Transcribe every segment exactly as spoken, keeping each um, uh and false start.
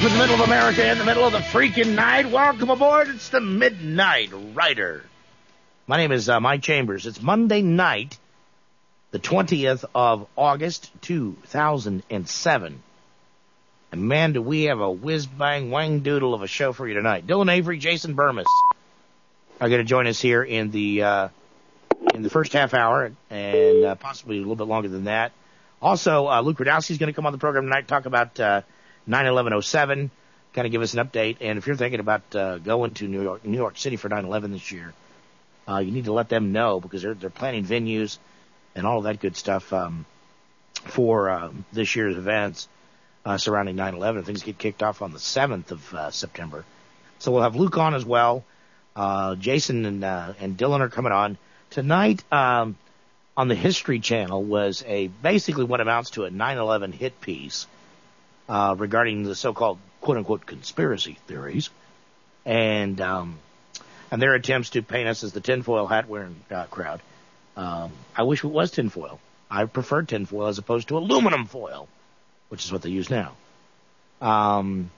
live in the middle of America, in the middle of the freaking night. Welcome aboard. It's the Midnight Rider. My name is uh, Mike Chambers. It's Monday night, the twentieth of August, two thousand seven. And man, do we have a whiz-bang wang-doodle of a show for you tonight. Dylan Avery, Jason Burmis are going to join us here in the uh, in the first half hour, and uh, possibly a little bit longer than that. Also, uh, Luke Radowski is going to come on the program tonight, talk about uh, nine eleven oh seven, kind of give us an update. And if you're thinking about uh, going to New York, New York City for nine eleven this year, uh, you need to let them know, because they're they're planning venues and all of that good stuff um, for um, this year's events uh, surrounding nine eleven. Things get kicked off on the seventh of uh, September. So we'll have Luke on as well. Uh, Jason and uh, and Dylan are coming on tonight. Um, on the History Channel was a basically what amounts to a nine eleven hit piece uh, regarding the so-called quote-unquote conspiracy theories, and um, and their attempts to paint us as the tinfoil hat-wearing uh, crowd. Um, I wish it was tinfoil. I prefer tinfoil as opposed to aluminum foil, which is what they use now. Um,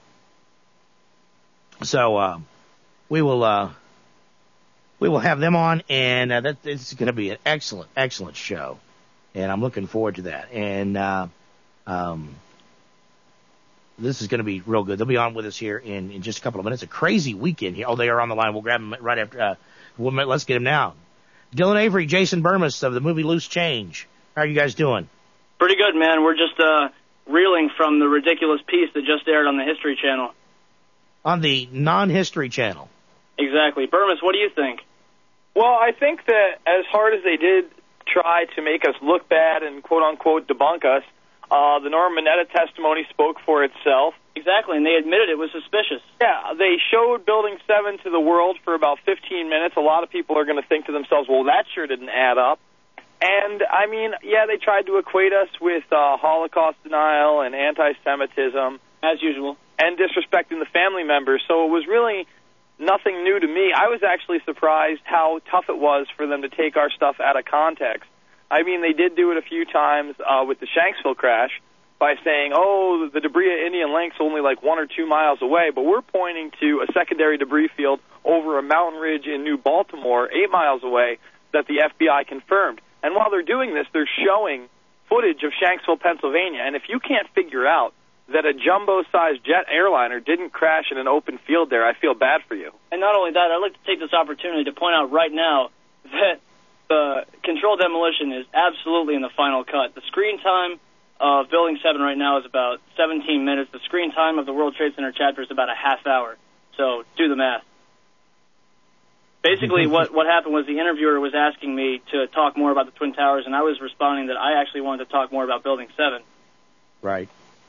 so uh, we will uh, we will have them on, and uh, that this is going to be an excellent, excellent show, and I'm looking forward to that. And uh, um, this is going to be real good. They'll be on with us here in, in just a couple of minutes. A crazy weekend here. Oh, they are on the line. We'll grab them right after. Uh, we'll, let's get them now. Dylan Avery, Jason Burmis of the movie Loose Change. How are you guys doing? Pretty good, man. We're just uh, reeling from the ridiculous piece that just aired on the History Channel. On the non-History Channel. Exactly. Burmis, what do you think? Well, I think that as hard as they did try to make us look bad and quote-unquote debunk us, uh, the Norma Mineta testimony spoke for itself. Exactly, and they admitted it was suspicious. Yeah, they showed Building seven to the world for about fifteen minutes. A lot of people are going to think to themselves, well, that sure didn't add up. And, I mean, yeah, they tried to equate us with uh, Holocaust denial and anti-Semitism. As usual. And disrespecting the family members. So it was really nothing new to me. I was actually surprised how tough it was for them to take our stuff out of context. I mean, they did do it a few times uh, with the Shanksville crash by saying, oh, the debris at Indian Lake's only like one or two miles away, but we're pointing to a secondary debris field over a mountain ridge in New Baltimore, eight miles away, that the F B I confirmed. And while they're doing this, they're showing footage of Shanksville, Pennsylvania. And if you can't figure out that a jumbo-sized jet airliner didn't crash in an open field there, I feel bad for you. And not only that, I'd like to take this opportunity to point out right now that the controlled demolition is absolutely in the final cut. The screen time of Building seven right now is about seventeen minutes. The screen time of the World Trade Center chapter is about a half hour. So do the math. Basically, what, what happened was the interviewer was asking me to talk more about the Twin Towers, and I was responding that I actually wanted to talk more about Building seven. Right.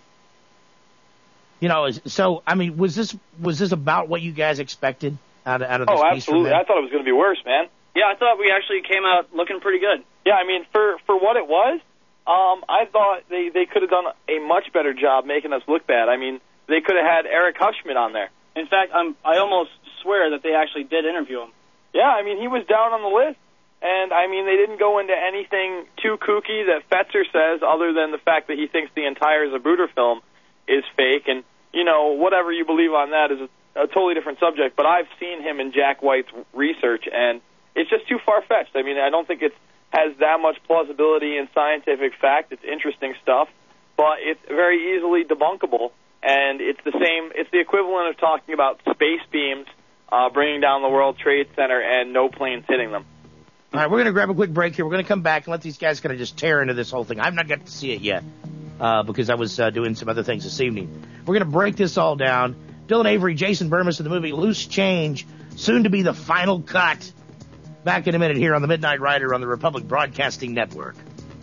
You know, so, I mean, was this was this about what you guys expected out of, out of this oh, piece? Oh, absolutely. I thought it was going to be worse, man. Yeah, I thought we actually came out looking pretty good. Yeah, I mean, for, for what it was, um, I thought they, they could have done a much better job making us look bad. I mean, they could have had Eric Hufschmidt on there. In fact, I'm, I almost swear that they actually did interview him. Yeah, I mean, he was down on the list. And, I mean, they didn't go into anything too kooky that Fetzer says, other than the fact that he thinks the entire Zapruder film is fake. And, you know, whatever you believe on that is a, a totally different subject. But I've seen him in Jack White's research, and it's just too far-fetched. I mean, I don't think it has that much plausibility in scientific fact. It's interesting stuff, but it's very easily debunkable. And it's the same, it's the equivalent of talking about space beams uh, bringing down the World Trade Center and no planes hitting them. All right, we're going to grab a quick break here. We're going to come back and let these guys kind of just tear into this whole thing. I've not got to see it yet uh, because I was uh, doing some other things this evening. We're going to break this all down. Dylan Avery, Jason Burmis of the movie Loose Change, soon to be the final cut. Back in a minute here on the Midnight Rider on the Republic Broadcasting Network.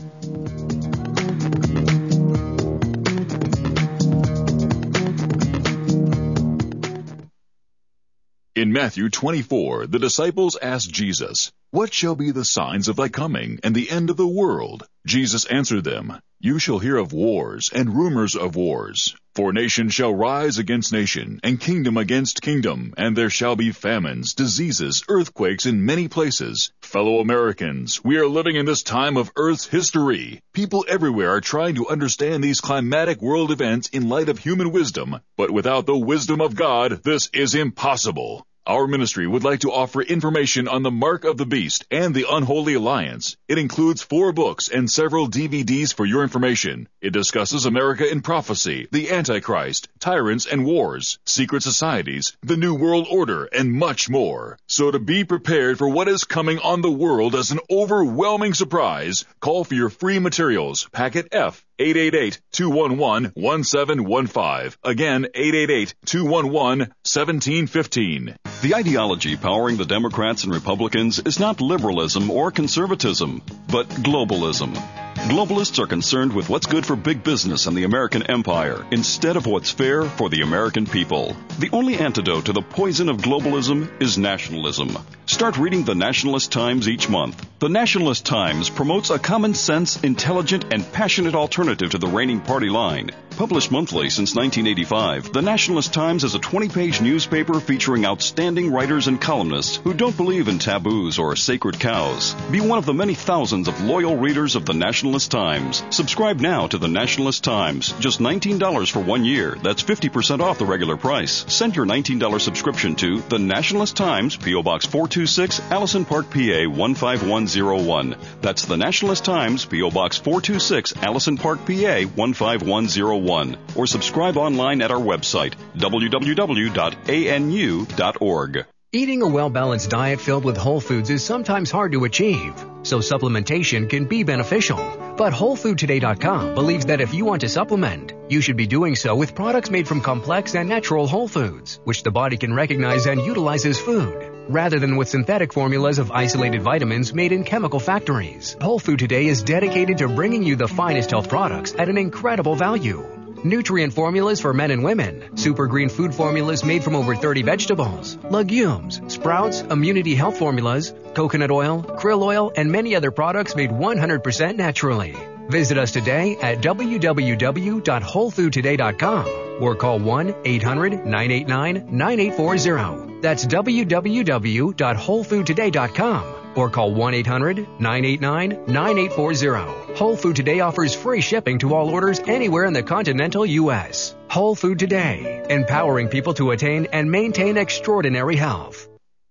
In Matthew twenty-four, the disciples asked Jesus, "What shall be the signs of thy coming and the end of the world?" Jesus answered them, "You shall hear of wars and rumors of wars. For nation shall rise against nation, and kingdom against kingdom, and there shall be famines, diseases, earthquakes in many places. Fellow Americans, we are living in this time of Earth's history. People everywhere are trying to understand these climatic world events in light of human wisdom, but without the wisdom of God, this is impossible. Our ministry would like to offer information on the Mark of the Beast and the Unholy Alliance. It includes four books and several D V Ds for your information. It discusses America in prophecy, the Antichrist, tyrants and wars, secret societies, the New World Order, and much more. So to be prepared for what is coming on the world as an overwhelming surprise, call for your free materials, packet F, eight eight eight, two one one, one seven one five. Again, eight eight eight, two one one, one seven one five. The ideology powering the Democrats and Republicans is not liberalism or conservatism, but globalism. Globalists are concerned with what's good for big business and the American empire instead of what's fair for the American people. The only antidote to the poison of globalism is nationalism. Start reading the Nationalist Times each month. The Nationalist Times promotes a common sense, intelligent, and passionate alternative to the reigning party line. Published monthly since nineteen eighty-five, the Nationalist Times is a twenty-page newspaper featuring outstanding writers and columnists who don't believe in taboos or sacred cows. Be one of the many thousands of loyal readers of the Nationalist Times. Subscribe now to the Nationalist Times. Just nineteen dollars for one year. That's fifty percent off the regular price. Send your nineteen dollars subscription to the Nationalist Times, P O. Box four two six, Allison Park, P A one five one zero one. That's the Nationalist Times, P O. Box four two six, Allison Park, P A one five one zero one. Or subscribe online at our website, w w w dot a n u dot org. Eating a well-balanced diet filled with whole foods is sometimes hard to achieve, so supplementation can be beneficial. But Whole Food Today dot com believes that if you want to supplement, you should be doing so with products made from complex and natural whole foods, which the body can recognize and utilize as food, rather than with synthetic formulas of isolated vitamins made in chemical factories. Whole Food Today is dedicated to bringing you the finest health products at an incredible value. Nutrient formulas for men and women, super green food formulas made from over thirty vegetables, legumes, sprouts, immunity health formulas, coconut oil, krill oil, and many other products made one hundred percent naturally. Visit us today at w w w dot whole food today dot com or call one eight hundred, nine eight nine, nine eight four zero. That's w w w dot whole food today dot com or call one eight hundred, nine eight nine, nine eight four zero. Whole Food Today offers free shipping to all orders anywhere in the continental U S. Whole Food Today, empowering people to attain and maintain extraordinary health.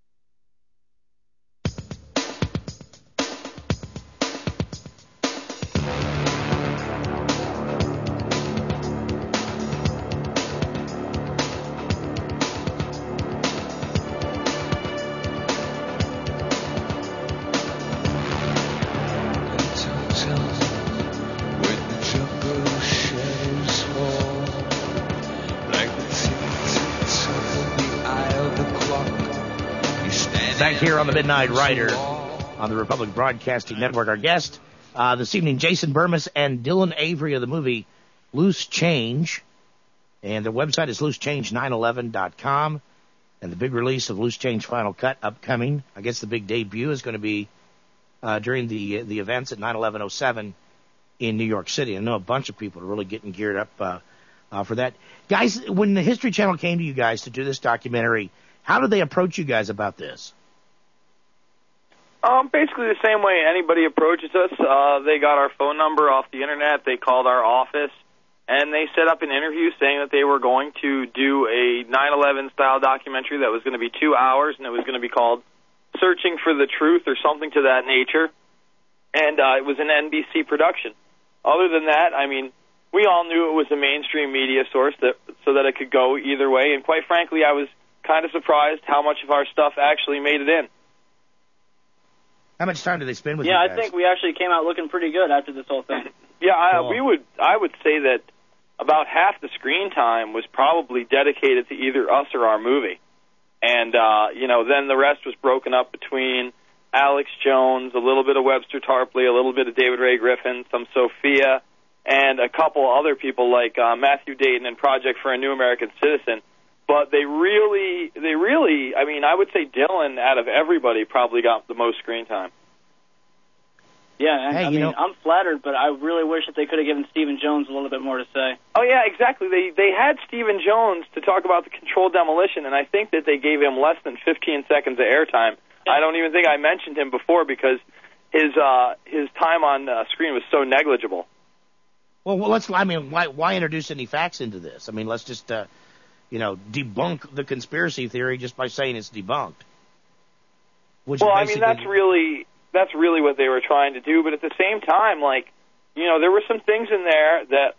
Here on the Midnight Rider on the Republic Broadcasting Network. Our guest uh, this evening, Jason Bermas and Dylan Avery of the movie Loose Change. And their website is loose change nine eleven dot com. And the big release of Loose Change Final Cut upcoming. I guess the big debut is going to be uh, during the the events at nine eleven oh seven in New York City. I know a bunch of people are really getting geared up uh, uh, for that. Guys, when the History Channel came to you guys to do this documentary, how did they approach you guys about this? Um, basically the same way anybody approaches us. Uh, they got our phone number off the internet. They called our office, and they set up an interview saying that they were going to do a nine eleven style documentary that was going to be two hours, and it was going to be called Searching for the Truth or something to that nature. And uh, it was an N B C production. Other than that, I mean, we all knew it was a mainstream media source that so that it could go either way. And quite frankly, I was kind of surprised how much of our stuff actually made it in. How much time did they spend with yeah, you guys? Yeah, I think we actually came out looking pretty good after this whole thing. Yeah, I, cool. we would. I would say that about half the screen time was probably dedicated to either us or our movie, and uh, you know, then the rest was broken up between Alex Jones, a little bit of Webster Tarpley, a little bit of David Ray Griffin, some Sophia, and a couple other people like uh, Matthew Dayton and Project for a New American Citizen. But they really, they really, I mean, I would say Dylan, out of everybody, probably got the most screen time. Yeah, and, Hey, I you mean, know- I'm flattered, but I really wish that they could have given Stephen Jones a little bit more to say. Oh, yeah, exactly. They they had Stephen Jones to talk about the controlled demolition, and I think that they gave him less than fifteen seconds of airtime. Yeah. I don't even think I mentioned him before because his uh, his time on uh, screen was so negligible. Well, well, let's. I mean, why why introduce any facts into this? I mean, let's just, uh, you know, debunk the conspiracy theory just by saying it's debunked. Which Well, is I mean, that's really that's really what they were trying to do. But at the same time, like, you know, there were some things in there that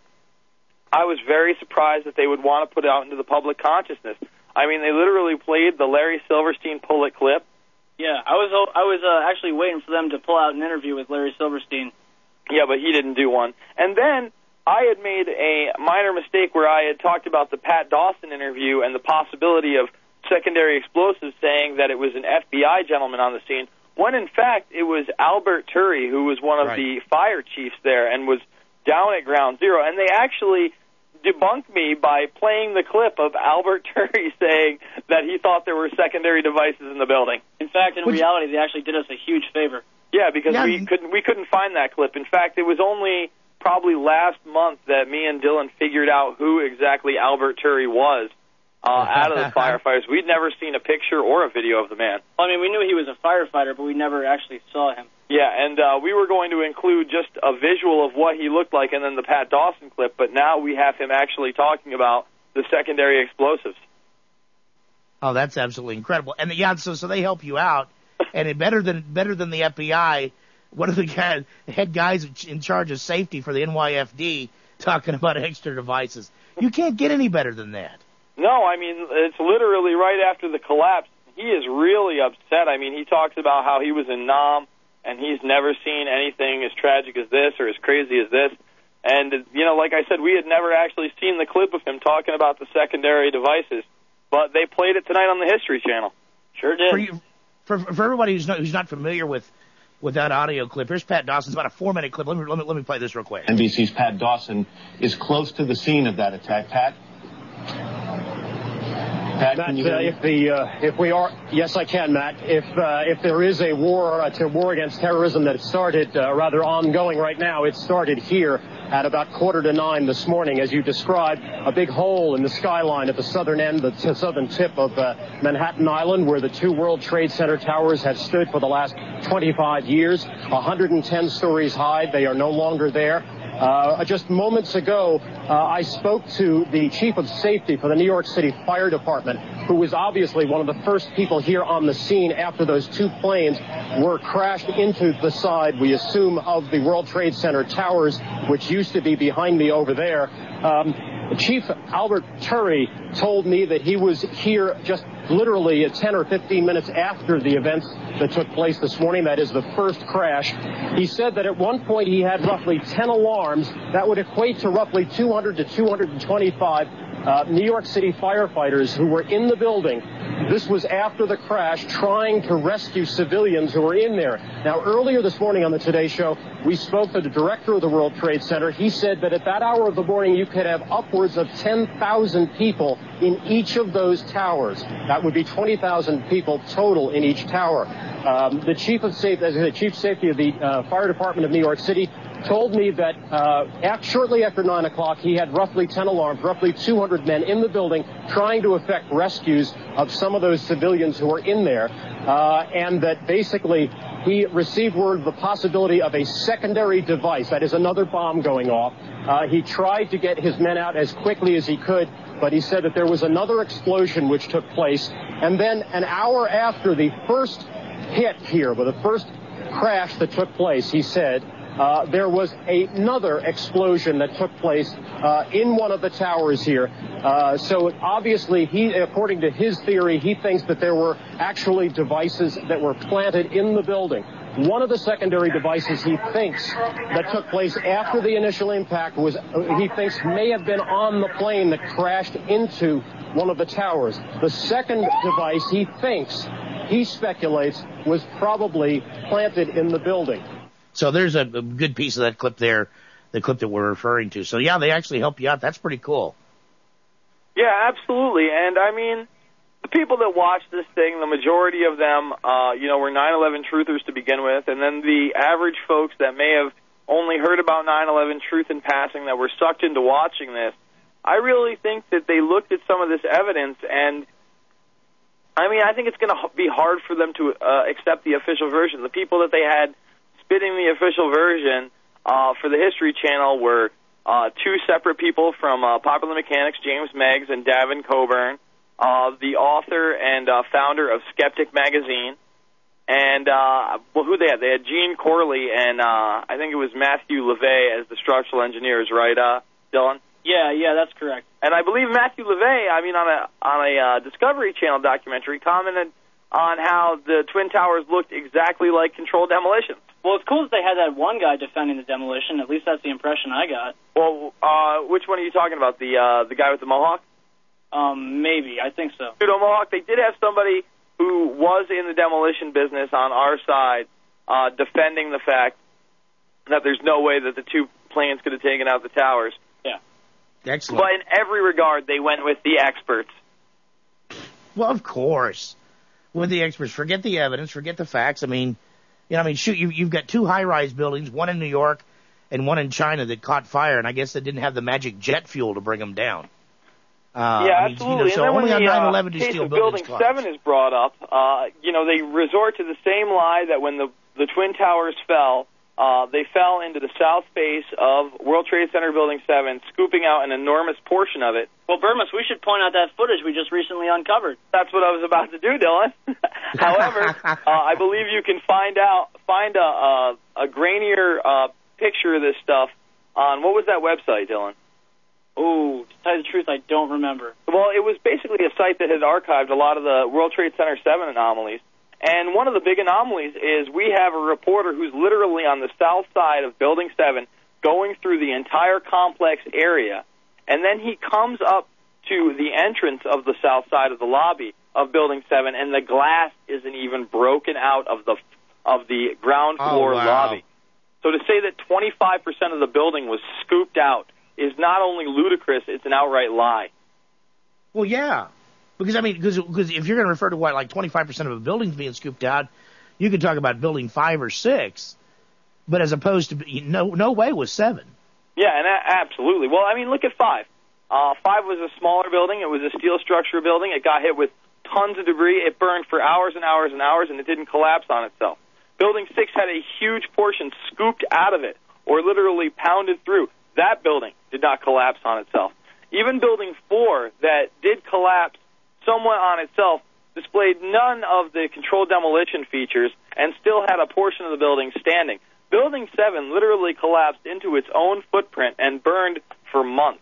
I was very surprised that they would want to put out into the public consciousness. I mean, they literally played the Larry Silverstein pull it clip. Yeah, I was I was uh, actually waiting for them to pull out an interview with Larry Silverstein. Yeah, but he didn't do one. And then I had made a minor mistake where I had talked about the Pat Dawson interview and the possibility of secondary explosives, saying that it was an F B I gentleman on the scene, when in fact it was Albert Turry, who was one of Right. the fire chiefs there and was down at ground zero. And they actually debunked me by playing the clip of Albert Turry saying that he thought there were secondary devices in the building. In fact, in Which- reality, they actually did us a huge favor. Yeah, because Yeah. we couldn't we couldn't find that clip. In fact, it was only probably last month that me and Dylan figured out who exactly Albert Turry was uh, out of the firefighters. We'd never seen a picture or a video of the man. I mean, we knew he was a firefighter, but we never actually saw him. Yeah, and uh, we were going to include just a visual of what he looked like and then the Pat Dawson clip, but now we have him actually talking about the secondary explosives. Oh, that's absolutely incredible. And yeah, so so they help you out, and it better than better than the F B I. One of the guys, head guys in charge of safety for the N Y F D talking about extra devices. You can't get any better than that. No, I mean, it's literally right after the collapse. He is really upset. I mean, he talks about how he was in Nam, and he's never seen anything as tragic as this or as crazy as this. And, you know, like I said, we had never actually seen the clip of him talking about the secondary devices, but they played it tonight on the History Channel. Sure did. For you, for, for everybody who's not, who's not familiar with, with that audio clip, here's Pat Dawson. It's about a four-minute clip. Let me, let me let me play this real quick. N B C's Pat Dawson is close to the scene of that attack. Pat? Pat, Matt, can you uh, hear me? if the uh, if we are yes, I can, Matt. If uh, if there is a war, uh, a war against terrorism that started uh, rather ongoing right now, it started here at about quarter to nine this morning, as you described, a big hole in the skyline at the southern end, the t- southern tip of uh, Manhattan Island, where the two World Trade Center towers have stood for the last twenty-five years, one hundred ten stories high. They are no longer there. Uh, just moments ago, uh, I spoke to the chief of safety for the New York City Fire Department, who was obviously one of the first people here on the scene after those two planes were crashed into the side, we assume, of the World Trade Center towers, which used to be behind me over there. Um, Chief Albert Turry told me that he was here just literally ten or fifteen minutes after the events that took place this morning. That is the first crash. He said that at one point he had roughly ten alarms. That would equate to roughly two hundred to two hundred twenty-five uh, New York City firefighters who were in the building. This was after the crash, trying to rescue civilians who were in there. Now, earlier this morning on the Today Show, we spoke to the director of the World Trade Center. He said that at that hour of the morning, you could have upwards of ten thousand people in each of those towers. That would be twenty thousand people total in each tower. Um, the chief of safety, the chief of safety of the uh, fire department of New York City told me that uh, after, shortly after nine o'clock, he had roughly ten alarms, roughly two hundred men in the building trying to effect rescues of some of those civilians who were in there, uh, and that basically he received word of the possibility of a secondary device, that is another bomb going off. Uh, he tried to get his men out as quickly as he could, but he said that there was another explosion which took place, and then an hour after the first hit here, with the first crash that took place, he said, Uh, there was another explosion that took place uh, in one of the towers here. Uh, so obviously, he, according to his theory, he thinks that there were actually devices that were planted in the building. One of the secondary devices he thinks that took place after the initial impact was, uh, he thinks, may have been on the plane that crashed into one of the towers. The second device he thinks, he speculates, was probably planted in the building. So there's a, a good piece of that clip there, the clip that we're referring to. So, yeah, they actually help you out. That's pretty cool. Yeah, absolutely. And, I mean, the people that watched this thing, the majority of them, uh, you know, were nine eleven truthers to begin with, and then the average folks that may have only heard about nine eleven truth in passing that were sucked into watching this, I really think that they looked at some of this evidence, and I mean, I think it's going to be hard for them to uh, accept the official version. The people that they had spitting the official version uh, for the History Channel were uh, two separate people from uh, Popular Mechanics, James Meggs and Davin Coburn, uh, the author and uh, founder of Skeptic Magazine, and uh, well, who they had? They had Gene Corley and uh, I think it was Matthew LeVay as the structural engineers, right, uh, Dylan? Yeah, yeah, that's correct. And I believe Matthew LeVay, I mean, on a on a uh, Discovery Channel documentary, commented on how the Twin Towers looked exactly like controlled demolitions. Well, it's cool that they had that one guy defending the demolition. At least that's the impression I got. Well, uh, which one are you talking about? The uh, the guy with the mohawk? Um, maybe. I think so. Pseudo mohawk. They did have somebody who was in the demolition business on our side uh, defending the fact that there's no way that the two planes could have taken out the towers. Yeah. Excellent. But in every regard, they went with the experts. Well, of course. With the experts. Forget the evidence. Forget the facts. I mean, you know, I mean, shoot, you, you've got two high-rise buildings, one in New York and one in China that caught fire, and I guess they didn't have the magic jet fuel to bring them down. Uh, yeah, I mean, absolutely. You know, so and then only when on the nine eleven uh, do case steel of buildings Building collapse. seven is brought up, uh, you know, they resort to the same lie that when the, the Twin Towers fell, uh, they fell into the south face of World Trade Center Building seven, scooping out an enormous portion of it. Well, Burmis, we should point out that footage we just recently uncovered. That's what I was about to do, Dylan. However, uh, I believe you can find out find a, a, a grainier uh, picture of this stuff on, what was that website, Dylan? Ooh, to tell you the truth, I don't remember. Well, it was basically a site that had archived a lot of the World Trade Center seven anomalies. And one of the big anomalies is we have a reporter who's literally on the south side of Building seven going through the entire complex area. And then he comes up to the entrance of the south side of the lobby of Building seven, and the glass isn't even broken out of the of the ground floor oh, wow. lobby. So to say that twenty-five percent of the building was scooped out is not only ludicrous, it's an outright lie. Well, yeah. Because, I mean, because if you're going to refer to what, like twenty-five percent of a building being scooped out, you could talk about building five or six, but as opposed to, no no way was seven. Yeah, and a- absolutely. Well, I mean, look at five. Uh, five was a smaller building. It was a steel structure building. It got hit with tons of debris. It burned for hours and hours and hours, and it didn't collapse on itself. Building six had a huge portion scooped out of it, or literally pounded through. That building did not collapse on itself. Even building four, that did collapse somewhat on itself, displayed none of the controlled demolition features and still had a portion of the building standing. Building seven literally collapsed into its own footprint and burned for months.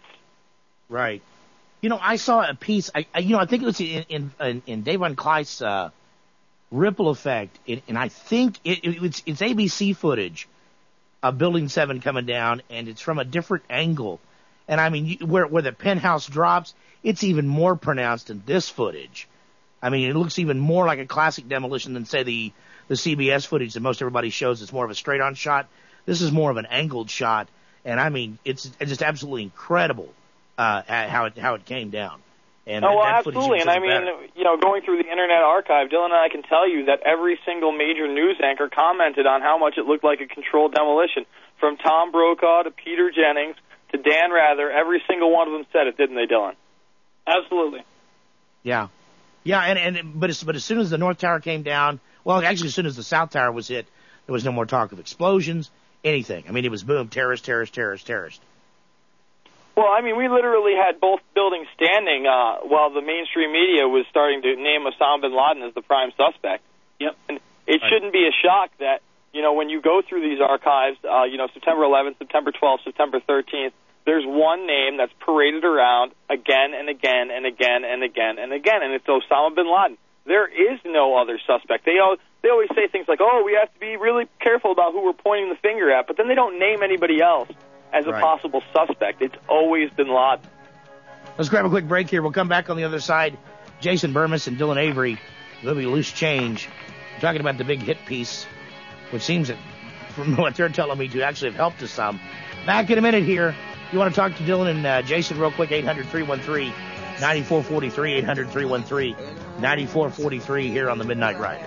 Right. You know, I saw a piece, I, I you know, I think it was in in, in, in Dave Van Kleist's uh, Ripple Effect, it, and I think it, it, it's, it's A B C footage of Building seven coming down, and it's from a different angle. And I mean, you, where where the penthouse drops, it's even more pronounced in this footage. I mean, it looks even more like a classic demolition than, say, the, the C B S footage that most everybody shows. It's more of a straight-on shot. This is more of an angled shot, and I mean, it's, it's just absolutely incredible uh, how it how it came down. And oh, well, that absolutely. And I mean, better. you know, going through the Internet Archive, Dylan and I can tell you that every single major news anchor commented on how much it looked like a controlled demolition. From Tom Brokaw to Peter Jennings to Dan Rather, every single one of them said it, didn't they, Dylan? Absolutely. Yeah. Yeah, and, and but, as, but as soon as the North Tower came down, well, actually, as soon as the South Tower was hit, there was no more talk of explosions, anything. I mean, it was boom, terrorist, terrorist, terrorist, terrorist. Well, I mean, we literally had both buildings standing uh, while the mainstream media was starting to name Osama bin Laden as the prime suspect. Yep. And it Right. shouldn't be a shock that, you know, when you go through these archives, uh, you know, September eleventh, September twelfth, September thirteenth, there's one name that's paraded around again and again and again and again and again, and it's Osama bin Laden. There is no other suspect. They all, they always say things like, oh, we have to be really careful about who we're pointing the finger at, but then they don't name anybody else as a Right. possible suspect. It's always bin Laden. Let's grab a quick break here. We'll come back on the other side. Jason Burmis and Dylan Avery, will be Loose Change. We're talking about the big hit piece, which seems, that, from what they're telling me, to actually have helped us some. Back in a minute here. You want to talk to Dylan and uh, Jason real quick, eight hundred, three one three, ninety-four forty-three, eight hundred, three one three, ninety-four forty-three here on the Midnight Rider.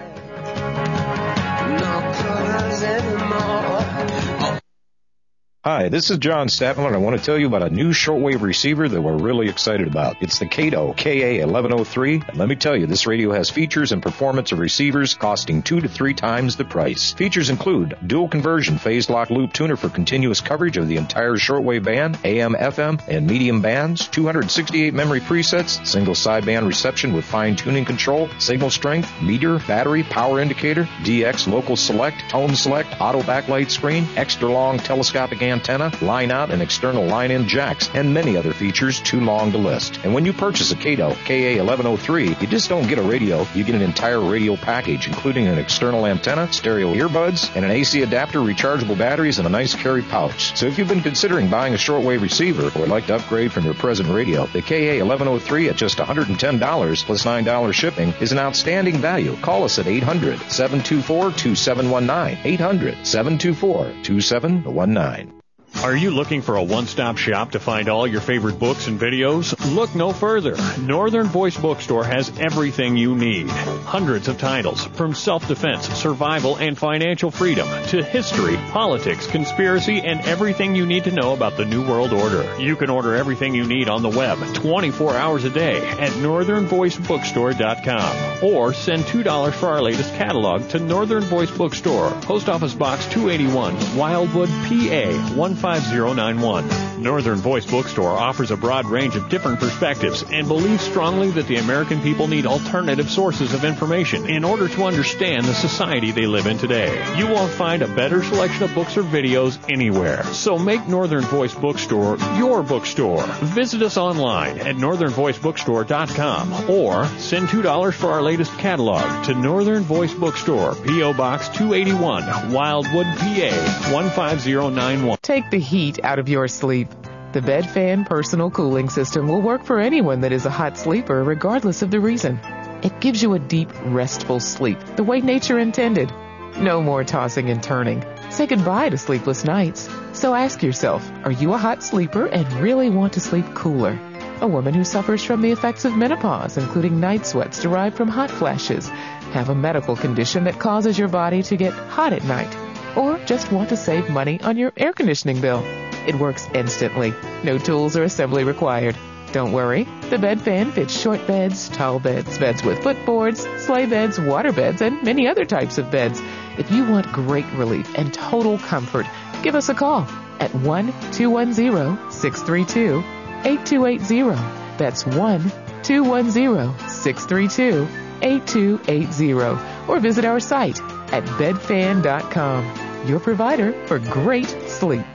Hi, this is John Statman, and I want to tell you about a new shortwave receiver that we're really excited about. It's the Kato K A eleven oh three, and let me tell you, this radio has features and performance of receivers costing two to three times the price. Features include dual conversion phase lock loop tuner for continuous coverage of the entire shortwave band, A M, F M, and medium bands, two hundred sixty-eight memory presets, single sideband reception with fine tuning control, signal strength, meter, battery, power indicator, D X local select, tone select, auto backlight screen, extra long telescopic antenna, line out and external line in jacks, and many other features too long to list. And when you purchase a Kato K A eleven oh three, you just don't get a radio, you get an entire radio package, including an external antenna, stereo earbuds, and an A C adapter, rechargeable batteries, and a nice carry pouch. So if you've been considering buying a shortwave receiver or would like to upgrade from your present radio, the K A eleven oh three at just one hundred ten dollars plus nine dollars shipping is an outstanding value. Call us at eight hundred, seven two four, two seven one nine, eight hundred, seven two four, two seven one nine. Are you looking for a one-stop shop to find all your favorite books and videos? Look no further. Northern Voice Bookstore has everything you need. Hundreds of titles, from self-defense, survival, and financial freedom, to history, politics, conspiracy, and everything you need to know about the New World Order. You can order everything you need on the web twenty-four hours a day at northern voice bookstore dot com. Or send two dollars for our latest catalog to Northern Voice Bookstore, Post Office Box two eighty-one, Wildwood, P A one five zero nine one. Northern Voice Bookstore offers a broad range of different perspectives and believes strongly that the American people need alternative sources of information in order to understand the society they live in today. You won't find a better selection of books or videos anywhere. So make Northern Voice Bookstore your bookstore. Visit us online at northern voice bookstore dot com or send two dollars for our latest catalog to Northern Voice Bookstore, P O Box two eighty-one, Wildwood, P A one five zero nine one. Take the heat out of your sleep. The BedFan Personal Cooling System will work for anyone that is a hot sleeper, regardless of the reason. It gives you a deep, restful sleep, the way nature intended. No more tossing and turning. Say goodbye to sleepless nights. So ask yourself, are you a hot sleeper and really want to sleep cooler? A woman who suffers from the effects of menopause, including night sweats derived from hot flashes, have a medical condition that causes your body to get hot at night, or just want to save money on your air conditioning bill. It works instantly. No tools or assembly required. Don't worry. The BedFan fits short beds, tall beds, beds with footboards, sleigh beds, water beds, and many other types of beds. If you want great relief and total comfort, give us a call at one two one zero, six three two, eight two eight zero. That's one two one zero, six three two, eight two eight zero. Or visit our site at bed fan dot com. Your provider for great sleep.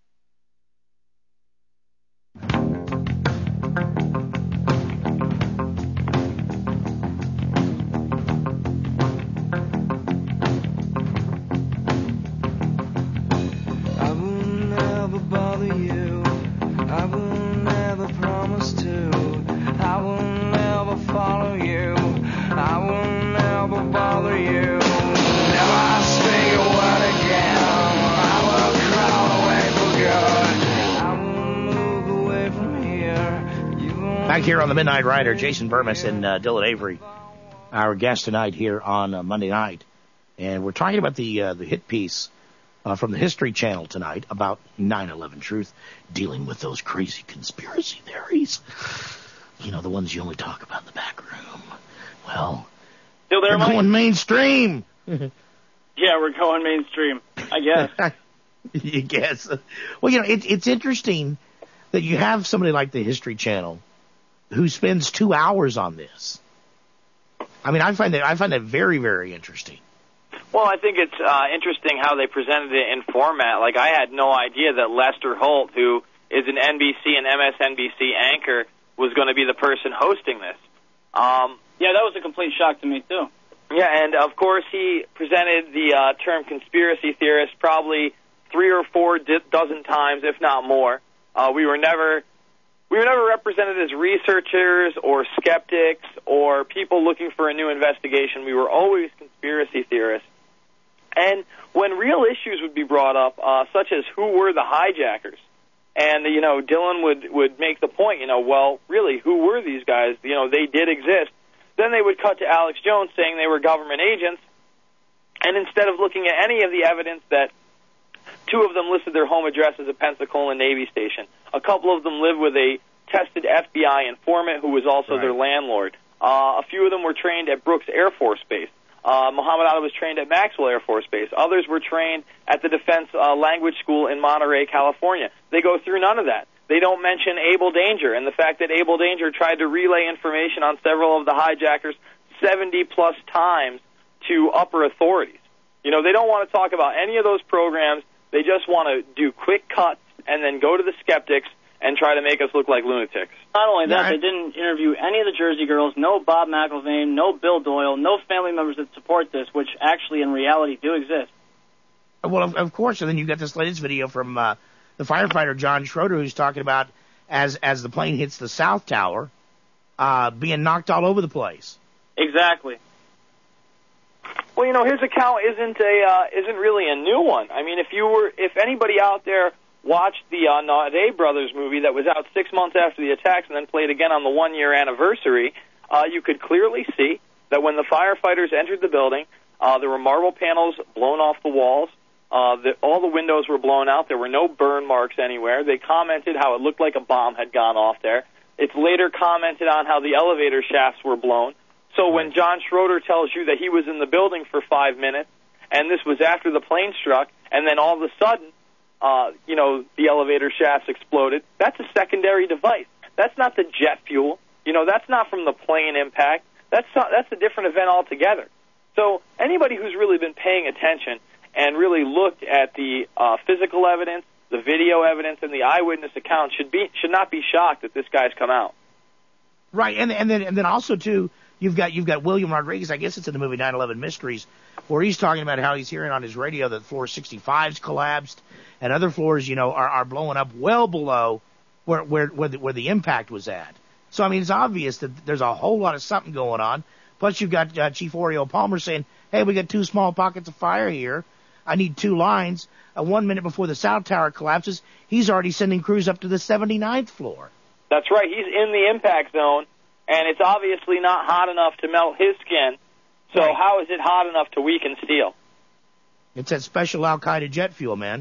Here on the Midnight Rider, Jason Burmis and uh, Dylan Avery, our guest tonight here on uh, Monday night. And we're talking about the uh, the hit piece uh, from the History Channel tonight about nine eleven Truth, dealing with those crazy conspiracy theories. You know, the ones you only talk about in the back room. Well, Still there, they're Mike? going mainstream. Yeah, we're going mainstream, I guess. You guess. Well, you know, it, it's interesting that you have somebody like the History Channel who spends two hours on this. I mean, I find that I find that very, very interesting. Well, I think it's uh, interesting how they presented it in format. Like, I had no idea that Lester Holt, who is an N B C and M S N B C anchor, was going to be the person hosting this. Um, yeah, that was a complete shock to me, too. Yeah, and, of course, he presented the uh, term conspiracy theorist probably three or four di- dozen times, if not more. Uh, we were never... We were never represented as researchers or skeptics or people looking for a new investigation. We were always conspiracy theorists. And when real issues would be brought up, uh, such as who were the hijackers, And, you know, Dylan would, would make the point, you know, well, really, who were these guys? You know, they did exist. Then they would cut to Alex Jones saying they were government agents. And instead of looking at any of the evidence that two of them listed their home address as a Pensacola Navy station, a couple of them lived with a tested F B I informant who was also right. their landlord. Uh, a few of them were trained at Brooks Air Force Base. Uh, Muhammad Ali was trained at Maxwell Air Force Base. Others were trained at the Defense uh, Language School in Monterey, California. They go through none of that. They don't mention Abel Danger and the fact that Abel Danger tried to relay information on several of the hijackers seventy-plus times to upper authorities. You know, they don't want to talk about any of those programs. They just want to do quick cuts and then go to the skeptics and try to make us look like lunatics. Not only that, they didn't interview any of the Jersey Girls, no Bob McIlvaine, no Bill Doyle, no family members that support this, which actually in reality do exist. Well, of, of course, and then you got this latest video from uh, the firefighter John Schroeder, who's talking about as as the plane hits the South Tower, uh, being knocked all over the place. Exactly. Well, you know, his account isn't a uh, isn't really a new one. I mean, if you were, if anybody out there watched the uh, Naudet Brothers movie that was out six months after the attacks and then played again on the one-year anniversary, uh, you could clearly see that when the firefighters entered the building, uh, there were marble panels blown off the walls. Uh, the, all the windows were blown out. There were no burn marks anywhere. They commented how it looked like a bomb had gone off there. It's later commented on how the elevator shafts were blown. So when John Schroeder tells you that he was in the building for five minutes, and this was after the plane struck, and then all of a sudden, Uh, you know, the elevator shafts exploded, that's a secondary device. That's not the jet fuel. You know, that's not from the plane impact. That's not, that's a different event altogether. So anybody who's really been paying attention and really looked at the uh, physical evidence, the video evidence, and the eyewitness account should be should not be shocked that this guy's come out. Right, and and then and then also too, you've got you've got William Rodriguez. I guess it's in the movie nine eleven Mysteries, where he's talking about how he's hearing on his radio that floor sixty-five's collapsed. And other floors, you know, are, are blowing up well below where where where the, where the impact was at. So, I mean, it's obvious that there's a whole lot of something going on. Plus, you've got uh, Chief Oriole Palmer saying, hey, we got two small pockets of fire here. I need two lines. Uh, one minute before the South Tower collapses, he's already sending crews up to the seventy-ninth floor. That's right. He's in the impact zone, and it's obviously not hot enough to melt his skin. So right. How is it hot enough to weaken steel? It's that special Al-Qaeda jet fuel, man.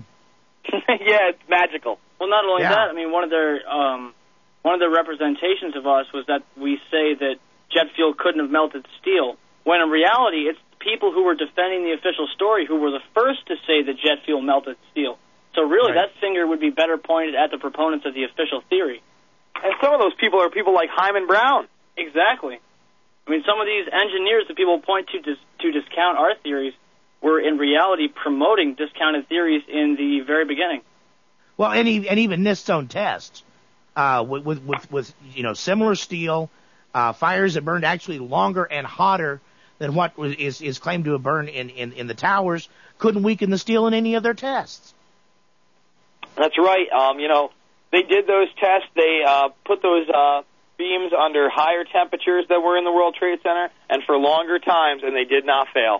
Yeah, it's magical. Well, not only yeah. that, I mean, one of their um, one of their representations of us was that we say that jet fuel couldn't have melted steel, when in reality, it's people who were defending the official story who were the first to say that jet fuel melted steel. So really, right. that finger would be better pointed at the proponents of the official theory. And some of those people are people like Hyman Brown. Exactly. I mean, some of these engineers that people point to dis- to discount our theories were in reality promoting discounted theories in the very beginning. Well, and even, and even NIST's own tests uh, with, with, with, with, you know, similar steel, uh, fires that burned actually longer and hotter than what was, is, is claimed to have burned in, in, in the towers, couldn't weaken the steel in any of their tests. That's right. Um, you know, they did those tests. They uh, put those uh, beams under higher temperatures that were in the World Trade Center and for longer times, and they did not fail.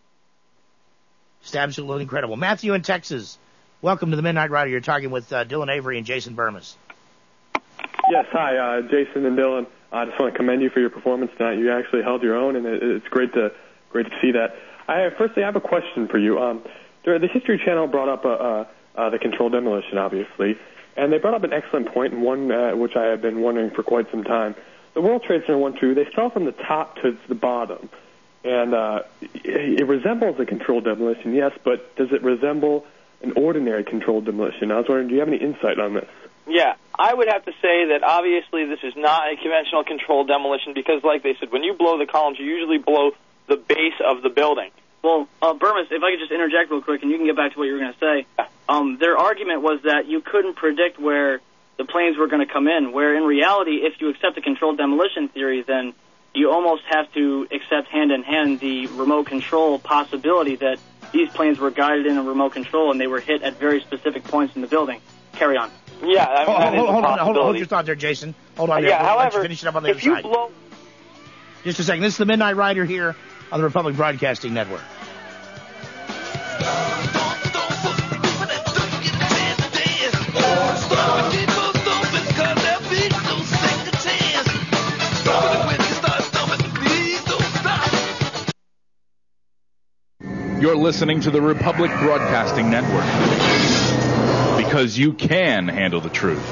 It's absolutely incredible. Matthew in Texas, welcome to the Midnight Rider. You're talking with uh, Dylan Avery and Jason Burmis. Yes, hi, uh, Jason and Dylan. I just want to commend you for your performance tonight. You actually held your own, and it, it's great to great to see that. I firstly I have a question for you. Um, the History Channel brought up uh, uh, uh, the controlled demolition, obviously, and they brought up an excellent point, and one uh, which I have been wondering for quite some time. The World Trade Center one, two, they fell from the top to the bottom. And uh, it resembles a controlled demolition, yes, but does it resemble an ordinary controlled demolition? I was wondering, do you have any insight on this? Yeah, I would have to say that obviously this is not a conventional controlled demolition because, like they said, when you blow the columns, you usually blow the base of the building. Well, uh, Burmis, if I could just interject real quick, and you can get back to what you were going to say. Um, their argument was that you couldn't predict where the planes were going to come in, where in reality, if you accept the controlled demolition theory, then you almost have to accept hand-in-hand the remote control possibility that these planes were guided in a remote control and they were hit at very specific points in the building. Carry on. Yeah, I mean, hold, that hold, is a hold on, hold on, hold possibility. your thought there, Jason. Hold on. Uh, there. yeah, We'll however, let you finish it up on the if other you side. blow... Just a second. This is the Midnight Rider here on the Republic Broadcasting Network. Stop. You're listening to the Republic Broadcasting Network. Because you can handle the truth.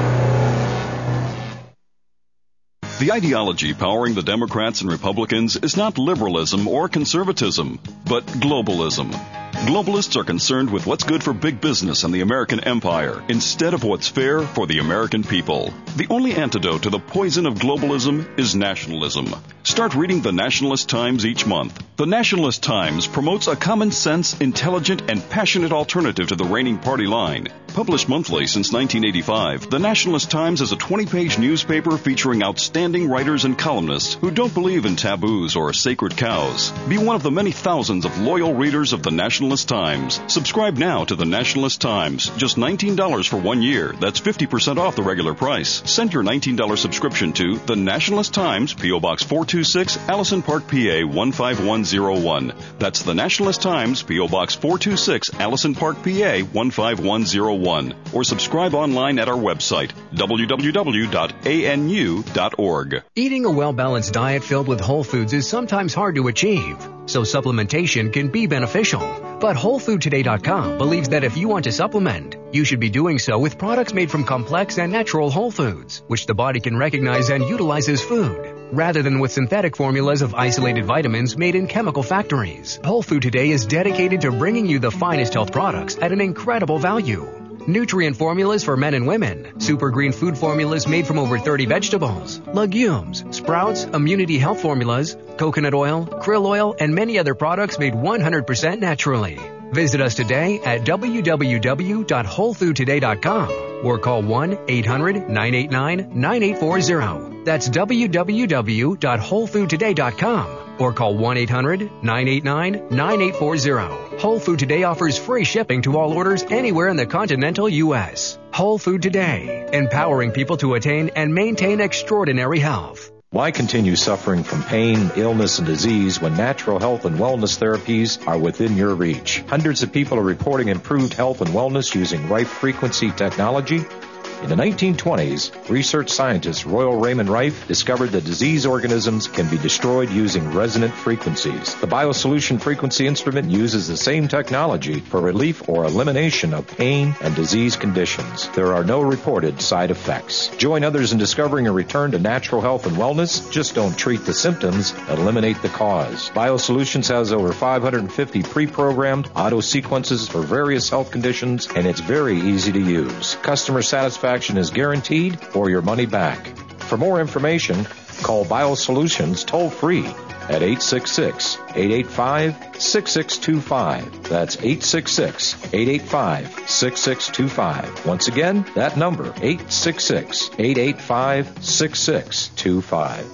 The ideology powering the Democrats and Republicans is not liberalism or conservatism, but globalism. Globalists are concerned with what's good for big business and the American empire instead of what's fair for the American people. The only antidote to the poison of globalism is nationalism. Start reading the Nationalist Times each month. The Nationalist Times promotes a common sense, intelligent, and passionate alternative to the reigning party line. Published monthly since nineteen eighty-five, the Nationalist Times is a twenty-page newspaper featuring outstanding writers and columnists who don't believe in taboos or sacred cows. Be one of the many thousands of loyal readers of the Nationalist Times. Subscribe now to the Nationalist Times. Just nineteen dollars for one year. That's fifty percent off the regular price. Send your nineteen dollars subscription to the Nationalist Times, P O. Box four two six, Allison Park, P A one five one zero one. That's the Nationalist Times, P O. Box four two six, Allison Park, P A one five one zero one. Or subscribe online at our website, w w w dot a n u dot org. Eating a well-balanced diet filled with whole foods is sometimes hard to achieve, so supplementation can be beneficial. But Whole Food Today dot com believes that if you want to supplement, you should be doing so with products made from complex and natural whole foods, which the body can recognize and utilize as food, rather than with synthetic formulas of isolated vitamins made in chemical factories. Whole Food Today is dedicated to bringing you the finest health products at an incredible value. Nutrient formulas for men and women, super green food formulas made from over thirty vegetables, legumes, sprouts, immunity health formulas, coconut oil, krill oil, and many other products made one hundred percent naturally. Visit us today at w w w dot whole food today dot com or call one eight hundred nine eight nine nine eight four zero. That's w w w dot whole food today dot com or call one eight hundred nine eight nine nine eight four zero. Whole Food Today offers free shipping to all orders anywhere in the continental U S. Whole Food Today, empowering people to attain and maintain extraordinary health. Why continue suffering from pain, illness, and disease when natural health and wellness therapies are within your reach? Hundreds of people are reporting improved health and wellness using Rife Frequency technology. In the nineteen twenties, research scientist Royal Raymond Rife discovered that disease organisms can be destroyed using resonant frequencies. The BioSolution frequency instrument uses the same technology for relief or elimination of pain and disease conditions. There are no reported side effects. Join others in discovering a return to natural health and wellness. Just don't treat the symptoms, eliminate the cause. BioSolutions has over five hundred fifty pre-programmed auto sequences for various health conditions, and it's very easy to use. Customer satisfaction is guaranteed or your money back. For more information, call BioSolutions toll-free at eight six six, eight eight five, six six two five. That's eight six six, eight eight five, six six two five. Once again, that number, eight six six, eight eight five, six six two five.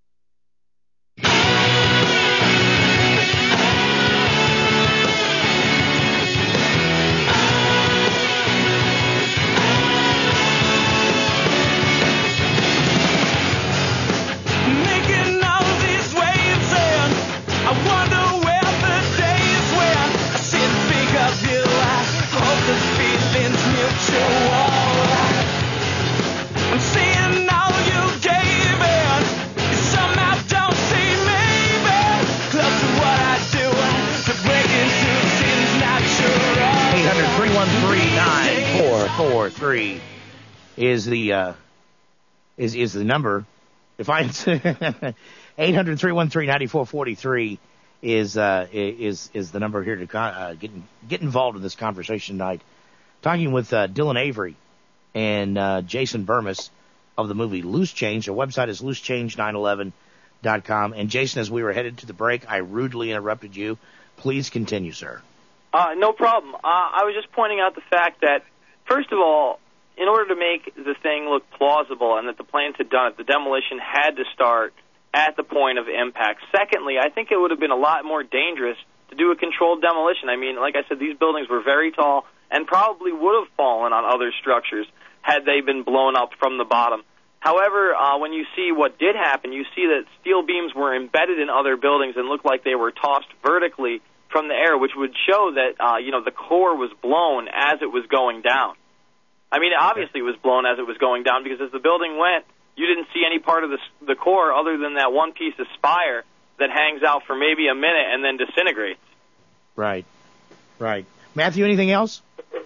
Three is the uh, is is the number. If I eight hundred three one three ninety four forty three is uh, is is the number here to con- uh, get get involved in this conversation tonight. Talking with uh, Dylan Avery and uh, Jason Burmis of the movie Loose Change. Their website is loose change nine eleven dot com. And Jason, as we were headed to the break, I rudely interrupted you. Please continue, sir. Uh, no problem. Uh, I was just pointing out the fact that, first of all, in order to make the thing look plausible and that the planes had done it, the demolition had to start at the point of impact. Secondly, I think it would have been a lot more dangerous to do a controlled demolition. I mean, like I said, these buildings were very tall and probably would have fallen on other structures had they been blown up from the bottom. However, uh, when you see what did happen, you see that steel beams were embedded in other buildings and looked like they were tossed vertically from the air, which would show that, uh, you know, the core was blown as it was going down. I mean, obviously it was blown as it was going down because as the building went, you didn't see any part of the, the core other than that one piece of spire that hangs out for maybe a minute and then disintegrates. Right. Right. Matthew, anything else?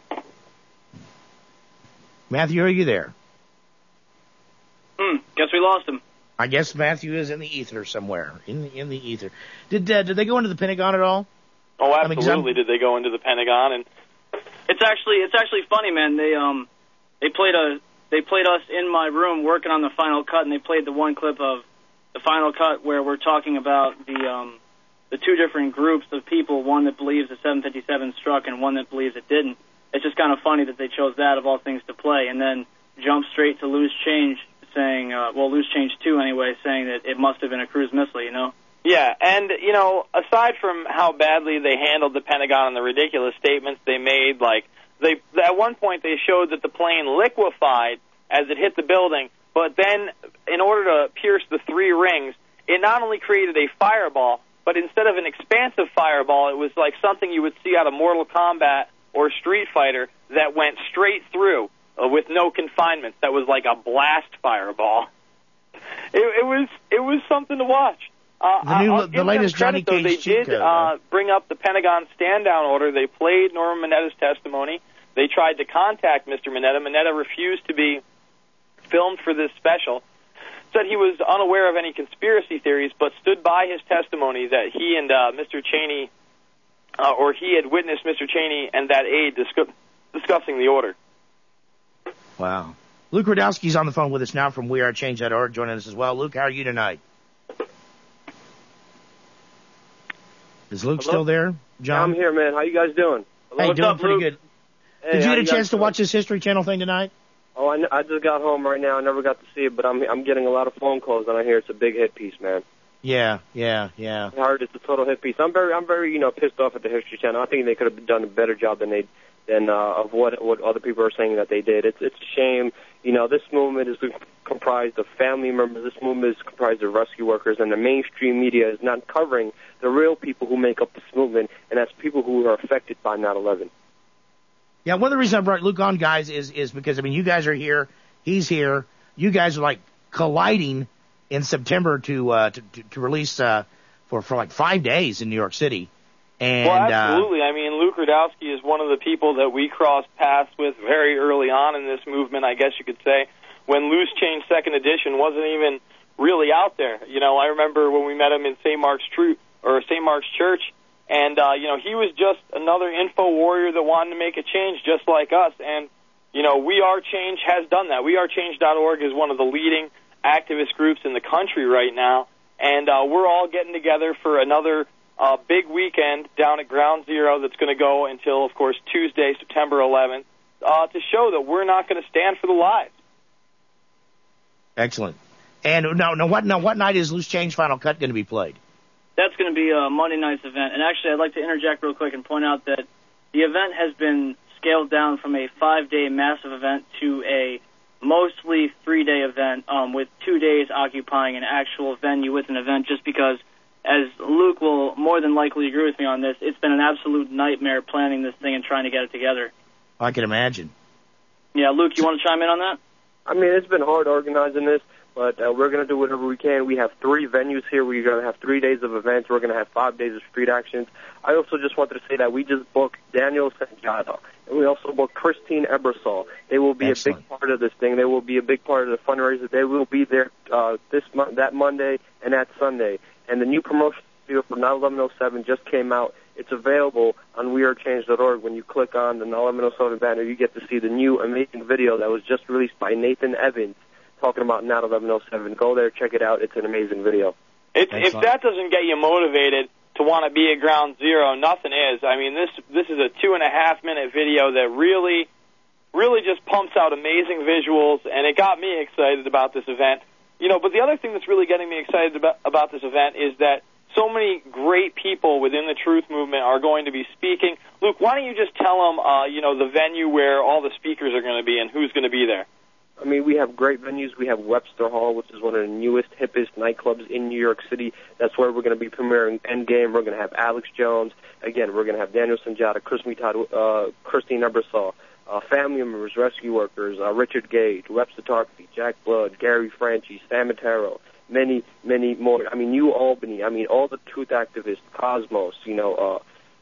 Matthew, are you there? Hmm. Guess we lost him. I guess Matthew is in the ether somewhere. In the, in the ether. Did uh, did they go into the Pentagon at all? Oh, I mean, 'cause I'm- absolutely. Did they go into the Pentagon? And It's actually it's actually funny, man. They um they played a they played us in my room working on the final cut, and they played the one clip of the final cut where we're talking about the um the two different groups of people, one that believes the seven fifty-seven struck and one that believes it didn't. It's just kind of funny that they chose that of all things to play, and then jump straight to Loose Change saying, uh, well, Loose Change two anyway, saying that it must have been a cruise missile, you know? Yeah, and, you know, aside from how badly they handled the Pentagon and the ridiculous statements they made, like, they at one point they showed that the plane liquefied as it hit the building, but then in order to pierce the three rings, it not only created a fireball, but instead of an expansive fireball, it was like something you would see out of Mortal Kombat or Street Fighter that went straight through uh, with no confinements. That was like a blast fireball. It, it was it was something to watch. Uh, The new- I'll the give them latest credit, Johnny though. Cage They cheat did code, uh, bring up the Pentagon stand-down order. They played Norman Minetta's testimony. They tried to contact Mister Minetta. Minetta refused to be filmed for this special. Said he was unaware of any conspiracy theories, but stood by his testimony that he and uh, Mister Cheney, uh, or he had witnessed Mister Cheney and that aide discuss- discussing the order. Wow. Luke Rudowski's on the phone with us now from we are change dot org, joining us as well. Luke, how are you tonight? Is Luke Hello? still there? John? I'm here, man. How you guys doing? Hello? Hey, What's doing up, pretty Luke? good. Hey, Did you how get a guys chance to doing? watch this History Channel thing tonight? Oh, I, I just got home right now. I never got to see it, but I'm I'm getting a lot of phone calls, and I hear it's a big hit piece, man. Yeah, yeah, yeah. I heard it's a total hit piece. I'm very I'm very you know pissed off at the History Channel. I think they could have done a better job than they than uh, of what what other people are saying that they did. It's it's a shame. You know, this movement is comprised of family members. This movement is comprised of rescue workers, and the mainstream media is not covering the real people who make up this movement, and that's people who are affected by nine eleven. Yeah, one of the reasons I brought Luke on, guys, is is because, I mean, you guys are here, he's here, you guys are, like, colliding in September to uh, to, to, to release uh, for, for, like, five days in New York City. And, well, uh, absolutely. I mean, Luke Rudowski is one of the people that we crossed paths with very early on in this movement, I guess you could say, when Loose Change Second Edition wasn't even really out there. You know, I remember when we met him in Saint Mark's Tru- or Saint Mark's Church, and, uh, you know, he was just another info warrior that wanted to make a change just like us. And, you know, We Are Change has done that. we are change dot org is one of the leading activist groups in the country right now. And uh, we're all getting together for another uh, big weekend down at Ground Zero that's going to go until, of course, Tuesday, September eleventh, uh, to show that we're not going to stand for the lies. Excellent. And now, now, what, now, what night is Loose Change Final Cut going to be played? That's going to be a Monday night's event. And actually, I'd like to interject real quick and point out that the event has been scaled down from a five-day massive event to a mostly three-day event, um, with two days occupying an actual venue with an event, just because, as Luke will more than likely agree with me on this, it's been an absolute nightmare planning this thing and trying to get it together. I can imagine. Yeah, Luke, you want to chime in on that? I mean, it's been hard organizing this, but uh, we're going to do whatever we can. We have three venues here. We're going to have three days of events. We're going to have five days of street actions. I also just wanted to say that we just booked Daniel Sanjata, and we also booked Christine Ebersol. They will be Excellent. a big part of this thing. They will be a big part of the fundraiser. They will be there uh, this mo- that Monday and that Sunday. And the new promotion video for nine eleven oh seven just came out. It's available on we are change dot org. When you click on the nine eleven oh seven banner, you get to see the new amazing video that was just released by Nathan Evans talking about nine eleven oh seven. Go there, check it out. It's an amazing video. It's, if that doesn't get you motivated to want to be at Ground Zero, nothing is. I mean, this this is a two and a half minute video that really, really just pumps out amazing visuals, and it got me excited about this event. You know, but the other thing that's really getting me excited about, about this event is that so many great people within the truth movement are going to be speaking. Luke, why don't you just tell them, uh, you know, the venue where all the speakers are going to be and who's going to be there? I mean, we have great venues. We have Webster Hall, which is one of the newest, hippest nightclubs in New York City. That's where we're going to be premiering Endgame. We're going to have Alex Jones. Again, we're going to have Daniel Sanjata, Chris Mitad, uh, Christine Ebersol, uh, family members, rescue workers, uh, Richard Gage, Webster Tarpley, Jack Blood, Gary Franchi, Sam Matero, many, many more. I mean, New Albany. I mean, all the truth activists, Cosmos, you know, uh,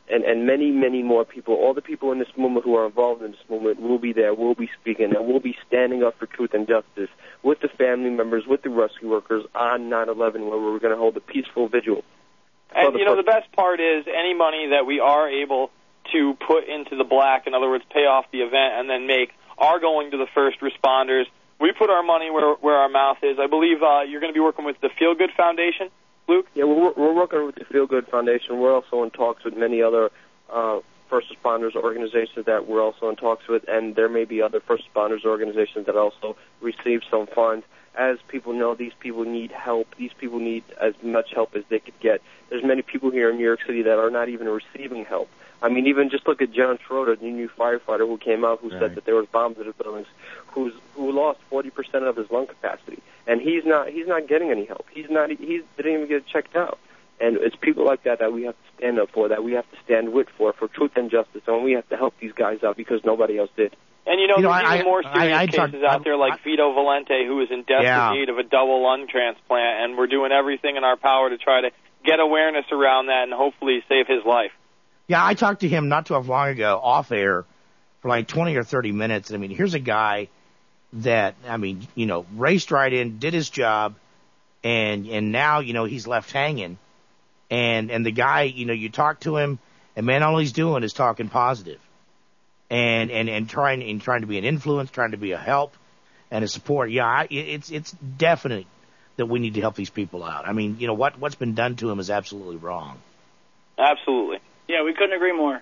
and, and many, many more people, all the people in this movement who are involved in this movement will be there, will be speaking, and will be standing up for truth and justice with the family members, with the rescue workers on nine eleven, where we're going to hold a peaceful vigil. And, you know, the best part is any money that we are able to put into the black, in other words, pay off the event and then make, are going to the first responders. We put our money where, where our mouth is. I believe uh, you're going to be working with the Feel Good Foundation, Luke? Yeah, we're, we're working with the Feel Good Foundation. We're also in talks with many other uh, first responders organizations that we're also in talks with, and there may be other first responders organizations that also receive some funds. As people know, these people need help. These people need as much help as they could get. There's many people here in New York City that are not even receiving help. I mean, even just look at John Schroeder, the new firefighter who came out, who right. said that there was bombs in the buildings, who's who lost forty percent of his lung capacity, and he's not he's not getting any help. He's not he didn't even get checked out. And it's people like that that we have to stand up for, that we have to stand with for, for truth and justice, and we have to help these guys out because nobody else did. And, you know, you know there's I, even more I, serious I, I cases talk, out there like I, Vito Valente, who is in desperate yeah. need of a double lung transplant, and we're doing everything in our power to try to get awareness around that and hopefully save his life. Yeah, I talked to him not too long ago off air for like twenty or thirty minutes. I mean, here's a guy that, I mean, you know, raced right in, did his job, and and now, you know, he's left hanging. And and the guy, you know, you talk to him, and man, all he's doing is talking positive. And, and, and trying and trying to be an influence, trying to be a help and a support. Yeah, I, it's it's definite that we need to help these people out. I mean, you know, what, what's been done to him is absolutely wrong. Absolutely. Yeah, we couldn't agree more.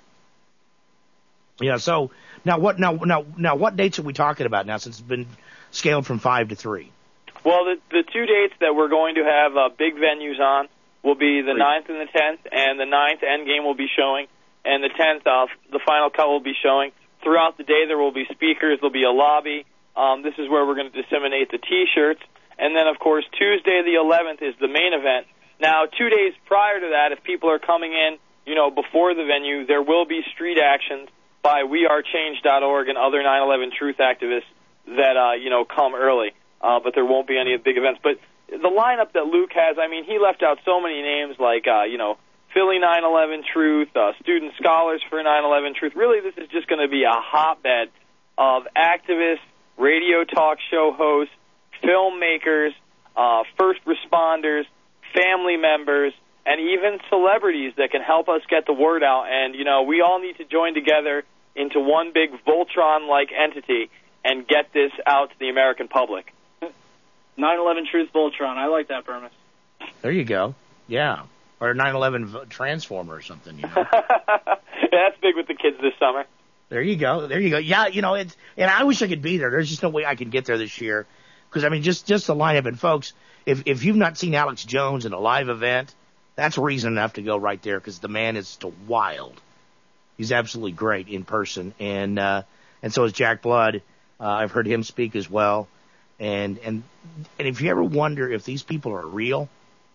Yeah, so now what now now now what dates are we talking about now since it's been scaled from five to three? Well, the the two dates that we're going to have uh, big venues on will be the ninth and the tenth, and the ninth Endgame will be showing, and the tenth, uh, the Final Cut will be showing. Throughout the day, there will be speakers. There'll be a lobby. Um, this is where we're going to disseminate the T-shirts. And then, of course, Tuesday the eleventh is the main event. Now, two days prior to that, if people are coming in, you know, before the venue, there will be street actions by we are change dot org and other nine eleven truth activists that, uh, you know, come early. Uh, but there won't be any big events. But the lineup that Luke has, I mean, he left out so many names like, uh, you know, Philly nine eleven Truth, uh, Student Scholars for nine eleven Truth. Really, this is just going to be a hotbed of activists, radio talk show hosts, filmmakers, uh, first responders, family members, and even celebrities that can help us get the word out. And, you know, we all need to join together into one big Voltron-like entity and get this out to the American public. nine eleven Truth Voltron. I like that, Burmis. There you go. Yeah. Or a nine eleven Transformer or something, you know. Yeah, that's big with the kids this summer. There you go. There you go. Yeah, you know, it's, and I wish I could be there. There's just no way I can get there this year. Because, I mean, just, just the lineup. And, folks, if, if you've not seen Alex Jones in a live event, that's reason enough to go right there because the man is still wild. He's absolutely great in person. And, uh, and so is Jack Blood. Uh, I've heard him speak as well. And, and, and if you ever wonder if these people are real,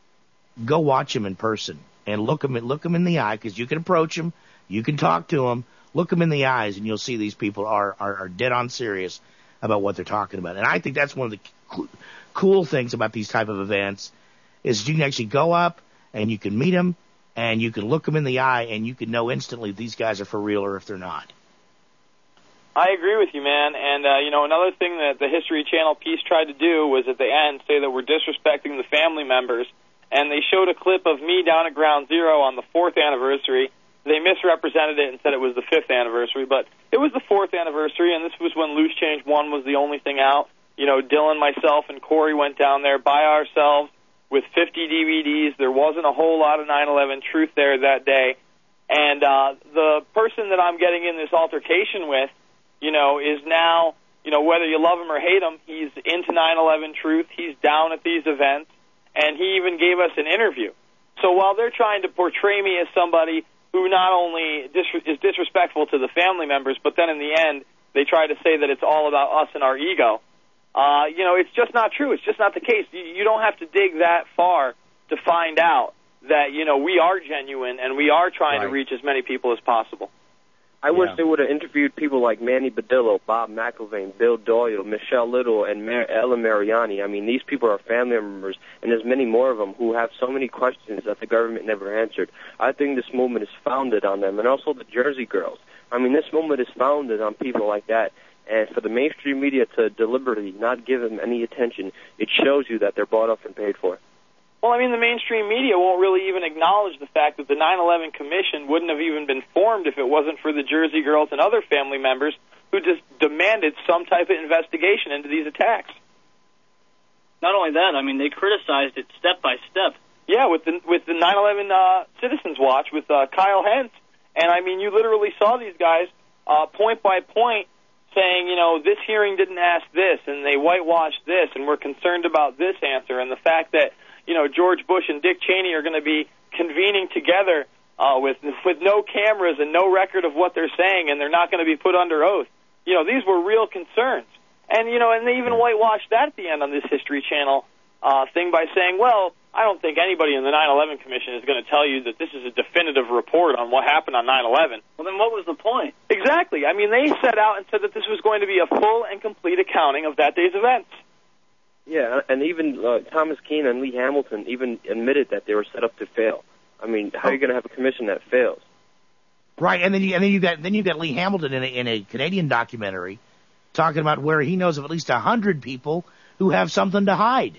go watch them in person and look them, look them in the eye because you can approach them, you can talk to them, look them in the eyes, and you'll see these people are, are, are dead on serious about what they're talking about. And I think that's one of the cool things about these type of events is you can actually go up and you can meet them and you can look them in the eye and you can know instantly if these guys are for real or if they're not. I agree with you, man. And, uh, you know, another thing that the History Channel piece tried to do was at the end say that we're disrespecting the family members. And they showed a clip of me down at Ground Zero on the fourth anniversary. They misrepresented it and said it was the fifth anniversary, but it was the fourth anniversary, and this was when Loose Change one was the only thing out. You know, Dylan, myself, and Corey went down there by ourselves with fifty D V Ds. There wasn't a whole lot of nine eleven truth there that day. And uh, the person that I'm getting in this altercation with, you know, is now, you know, whether you love him or hate him, he's into nine eleven truth. He's down at these events. And he even gave us an interview. So while they're trying to portray me as somebody who not only dis- is disrespectful to the family members, but then in the end they try to say that it's all about us and our ego, uh, you know, it's just not true. It's just not the case. You, you don't have to dig that far to find out that, you know, we are genuine and we are trying right. to reach as many people as possible. I wish they would have interviewed people like Manny Badillo, Bob McIlvaine, Bill Doyle, Michelle Little, and Mar- Ellen Mariani. I mean, these people are family members, and there's many more of them who have so many questions that the government never answered. I think this movement is founded on them, and also the Jersey Girls. I mean, this movement is founded on people like that. And for the mainstream media to deliberately not give them any attention, it shows you that they're bought up and paid for. Well, I mean, the mainstream media won't really even acknowledge the fact that the nine eleven Commission wouldn't have even been formed if it wasn't for the Jersey Girls and other family members who just demanded some type of investigation into these attacks. Not only that, I mean, they criticized it step by step. Yeah, with the with the nine eleven uh, Citizens Watch with uh, Kyle Hentz. And, I mean, you literally saw these guys uh, point by point saying, you know, this hearing didn't ask this, and they whitewashed this, and we're concerned about this answer, and the fact that, you know, George Bush and Dick Cheney are going to be convening together uh, with with no cameras and no record of what they're saying, and they're not going to be put under oath. You know, these were real concerns. And, you know, and they even whitewashed that at the end on this History Channel uh, thing by saying, well, I don't think anybody in the nine eleven Commission is going to tell you that this is a definitive report on what happened on nine eleven. Well, then what was the point? Exactly. I mean, they set out and said that this was going to be a full and complete accounting of that day's events. Yeah, and even uh, Thomas Keane and Lee Hamilton even admitted that they were set up to fail. I mean, how are you going to have a commission that fails? Right, and then you and then you got then you got Lee Hamilton in a, in a Canadian documentary talking about where he knows of at least a hundred people who have something to hide.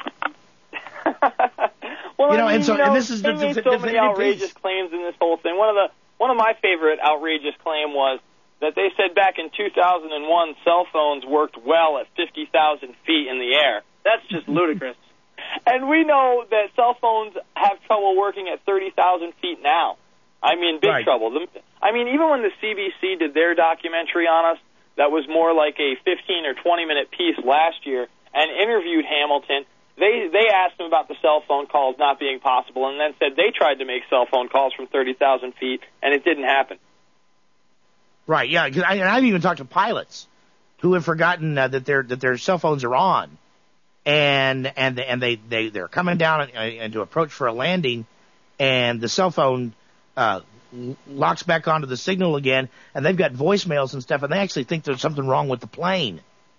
Well, you know, I mean, and so you know, and this is they the, made the, so the, many the, outrageous claims in this whole thing. One of the one of my favorite outrageous claim was that they said back in two thousand one cell phones worked well at fifty thousand feet in the air. That's just ludicrous. And we know that cell phones have trouble working at thirty thousand feet now. I mean, big right. trouble. The, I mean, even when the C B C did their documentary on us, that was more like a fifteen or twenty minute piece last year, and interviewed Hamilton, they they asked him about the cell phone calls not being possible, and then said they tried to make cell phone calls from thirty thousand feet, and it didn't happen. Right, yeah, because I, I've even talked to pilots who have forgotten uh, that their that their cell phones are on, and and and they they they're coming down and, and to approach for a landing, and the cell phone uh, locks back onto the signal again, and they've got voicemails and stuff, and they actually think there's something wrong with the plane.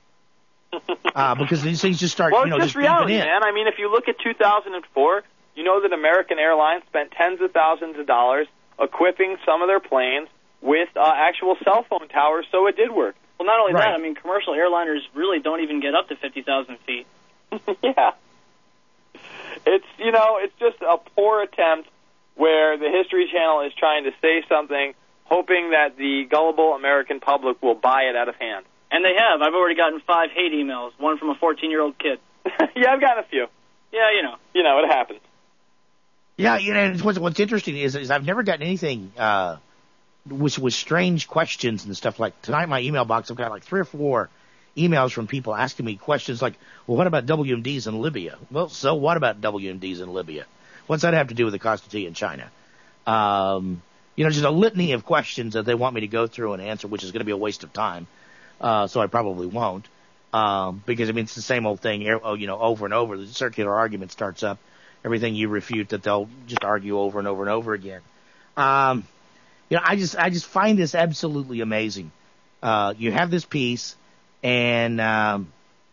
Uh, because these things just start, well, you know, it's just just reality, in. man. I mean, if you look at two thousand four, you know that American Airlines spent tens of thousands of dollars equipping some of their planes with uh, actual cell phone towers, so it did work. Well, not only right. that, I mean, commercial airliners really don't even get up to fifty thousand feet. Yeah. It's, you know, it's just a poor attempt where the History Channel is trying to say something, hoping that the gullible American public will buy it out of hand. And they have. I've already gotten five hate emails, one from a fourteen-year-old kid. Yeah, I've gotten a few. Yeah, you know. You know, it happens. Yeah, you know, what's, what's interesting is, is I've never gotten anything uh, with, with strange questions and stuff. Like tonight in my email box, I've got like three or four emails from people asking me questions like, well, what about W M Ds in Libya? Well, so what about W M Ds in Libya? What's that have to do with the cost of tea in China? Um, you know, just a litany of questions that they want me to go through and answer, which is going to be a waste of time. Uh, so I probably won't, um, because I mean, it's the same old thing, you know, over and over. The circular argument starts up. Everything you refute that they'll just argue over and over and over again. Um, you know, I just, I just find this absolutely amazing. Uh, you have this piece and, um,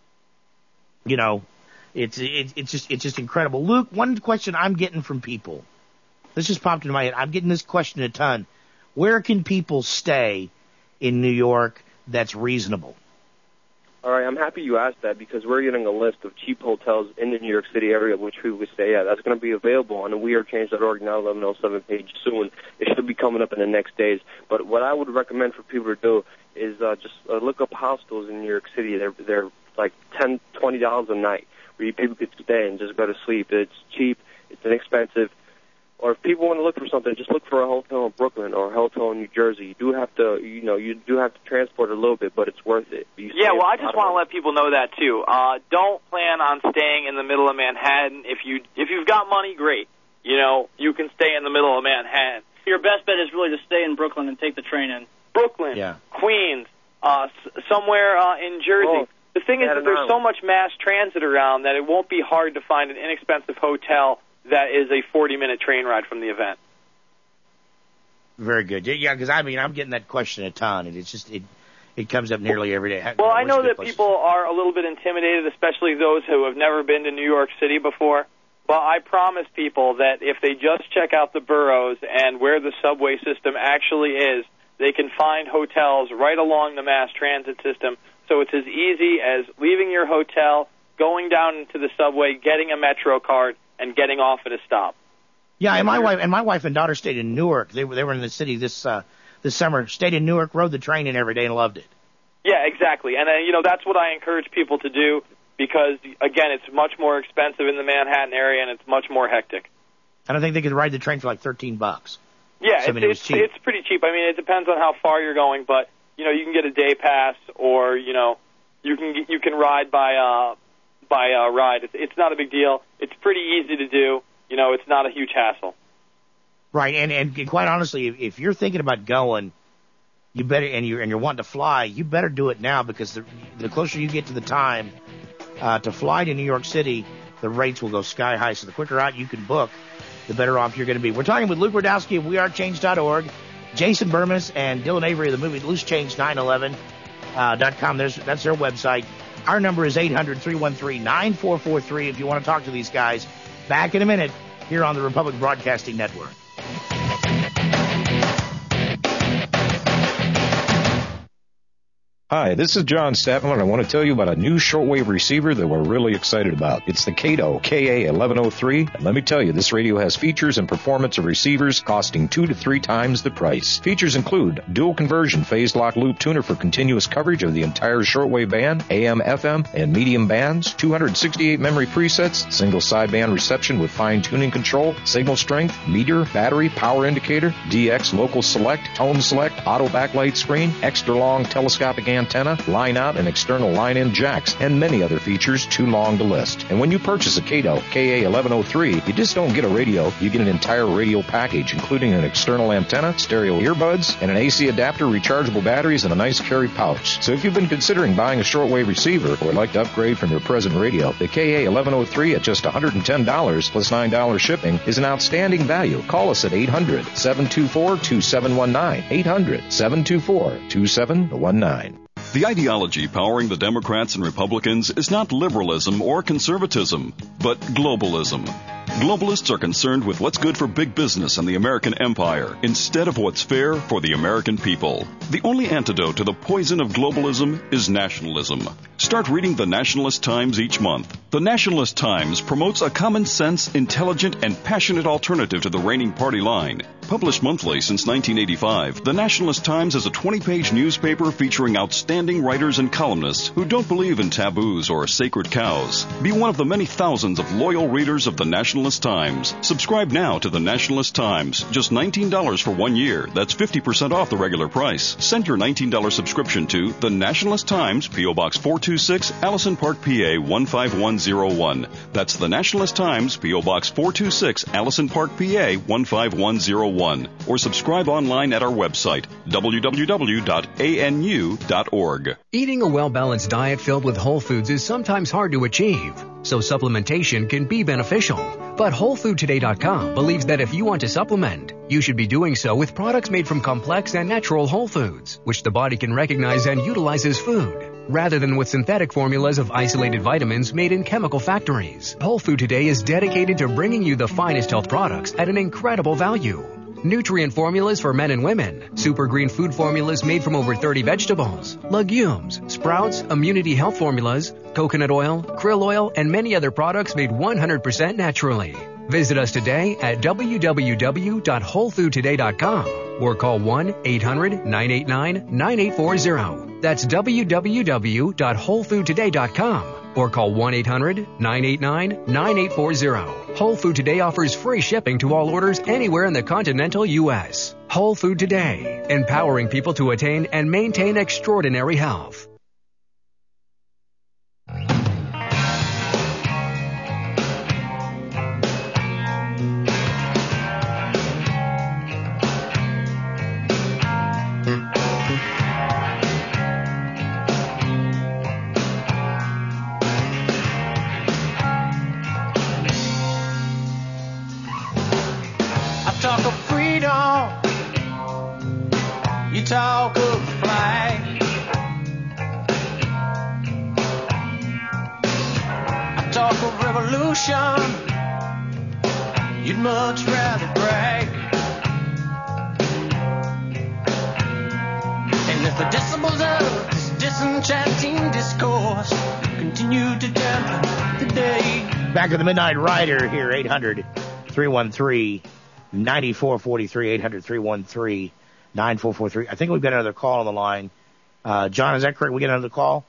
you know, it's, it, it's just, it's just incredible. Luke, one question I'm getting from people, this just popped into my head. I'm getting this question a ton. Where can people stay in New York that's reasonable? All right, I'm happy you asked that because we're getting a list of cheap hotels in the New York City area which people could stay at. That's going to be available on the we are change dot org nine eleven oh seven page soon. It should be coming up in the next days. But what I would recommend for people to do is uh, just uh, look up hostels in New York City. They're they're like ten, twenty dollars a night where people could stay and just go to sleep. It's cheap. It's inexpensive. Or if people want to look for something, just look for a hotel in Brooklyn or a hotel in New Jersey. You do have to, you know, you do have to transport a little bit, but it's worth it. You yeah, well, I just want to let people know that too. Uh, don't plan on staying in the middle of Manhattan. If you if you've got money, great. You know, you can stay in the middle of Manhattan. Your best bet is really to stay in Brooklyn and take the train in. Brooklyn, yeah. Queens, uh, s- somewhere uh, in Jersey. Oh, the thing is that there's so much mass transit around that it won't be hard to find an inexpensive hotel that is a forty minute train ride from the event. Very good. Yeah, because I mean, I'm getting that question a ton, and it's just it it comes up nearly every day. Well, I know that places? people are a little bit intimidated, especially those who have never been to New York City before. Well, I promise people that if they just check out the boroughs and where the subway system actually is, they can find hotels right along the mass transit system. So it's as easy as leaving your hotel, going down into the subway, getting a Metro card, and getting off at a stop. Yeah, and my wife and my wife and daughter stayed in Newark. They were they were in the city this uh, this summer. Stayed in Newark, rode the train in every day, and loved it. Yeah, exactly. And uh, you know that's what I encourage people to do because again, it's much more expensive in the Manhattan area and it's much more hectic. I don't think they could ride the train for like thirteen bucks. Yeah, so, it's, I mean, it was it's, cheap. it's pretty cheap. I mean, it depends on how far you're going, but you know you can get a day pass or you know you can you can ride by uh by uh, ride. It's, it's not a big deal. It's pretty easy to do. You know, it's not a huge hassle. Right, and, and quite honestly, if, if you're thinking about going, you better and you're and you're wanting to fly, you better do it now because the the closer you get to the time uh, to fly to New York City, the rates will go sky high. So the quicker out you can book, the better off you're going to be. We're talking with Luke Rudowski of we are change dot org, Jason Bermas and Dylan Avery of the movie loose change nine eleven dot com. There's that's their website. Our number is eight hundred, three one three, nine four four three if you want to talk to these guys. Back in a minute here on the Republic Broadcasting Network. Hi, this is John Statman, and I want to tell you about a new shortwave receiver that we're really excited about. It's the Kato K A eleven oh three, and let me tell you, this radio has features and performance of receivers costing two to three times the price. Features include dual conversion phase lock loop tuner for continuous coverage of the entire shortwave band, A M, F M, and medium bands, two hundred sixty-eight memory presets, single sideband reception with fine tuning control, signal strength, meter, battery, power indicator, D X local select, tone select, auto backlight screen, extra long telescopic antenna, antenna, line out and external line in jacks, and many other features too long to list. And when you purchase a Kato K A eleven oh three, you just don't get a radio, you get an entire radio package, including an external antenna, stereo earbuds, and an A C adapter, rechargeable batteries, and a nice carry pouch. So if you've been considering buying a shortwave receiver or would like to upgrade from your present radio, the K A eleven oh three at just one hundred ten dollars plus nine dollars shipping is an outstanding value. Call us at eight hundred, seven two four, two seven one nine, eight hundred, seven two four, two seven one nine. The ideology powering the Democrats and Republicans is not liberalism or conservatism, but globalism. Globalists are concerned with what's good for big business and the American empire instead of what's fair for the American people. The only antidote to the poison of globalism is nationalism. Start reading the Nationalist Times each month. The Nationalist Times promotes a common sense, intelligent, and passionate alternative to the reigning party line. Published monthly since nineteen eighty-five, the Nationalist Times is a twenty-page newspaper featuring outstanding writers and columnists who don't believe in taboos or sacred cows. Be one of the many thousands of loyal readers of the Nationalist Times. Subscribe now to the Nationalist Times. Just nineteen dollars for one year. That's fifty percent off the regular price. Send your nineteen dollars subscription to the Nationalist Times, P O. Box four two six, Allison Park, P A one five one zero one. That's the Nationalist Times, P O. Box four two six, Allison Park, P A one five one zero one. Or subscribe online at our website, w w w dot a n u dot org. Eating a well-balanced diet filled with whole foods is sometimes hard to achieve, so supplementation can be beneficial. But Whole Food Today dot com believes that if you want to supplement, you should be doing so with products made from complex and natural whole foods, which the body can recognize and utilize as food, rather than with synthetic formulas of isolated vitamins made in chemical factories. Whole Food Today is dedicated to bringing you the finest health products at an incredible value. Nutrient formulas for men and women, super green food formulas made from over thirty vegetables, legumes, sprouts, immunity health formulas, coconut oil, krill oil, and many other products made one hundred percent naturally. Visit us today at w w w dot whole food today dot com or call one eight hundred, nine eight nine, nine eight four zero. That's w w w dot whole food today dot com or call one eight hundred, nine eight nine, nine eight four zero. Whole Food Today offers free shipping to all orders anywhere in the continental U S. Whole Food Today, empowering people to attain and maintain extraordinary health. you talk of the flag. I talk of revolution, you'd much rather brag. And if the decibels of this disenchanting discourse continue to dampen the day. Back to the Midnight Rider here, eight hundred, three one three, nine four four three, eight hundred, three one three, nine four four three. I think we've got another call on the line. Uh, John, is that correct? We get another call?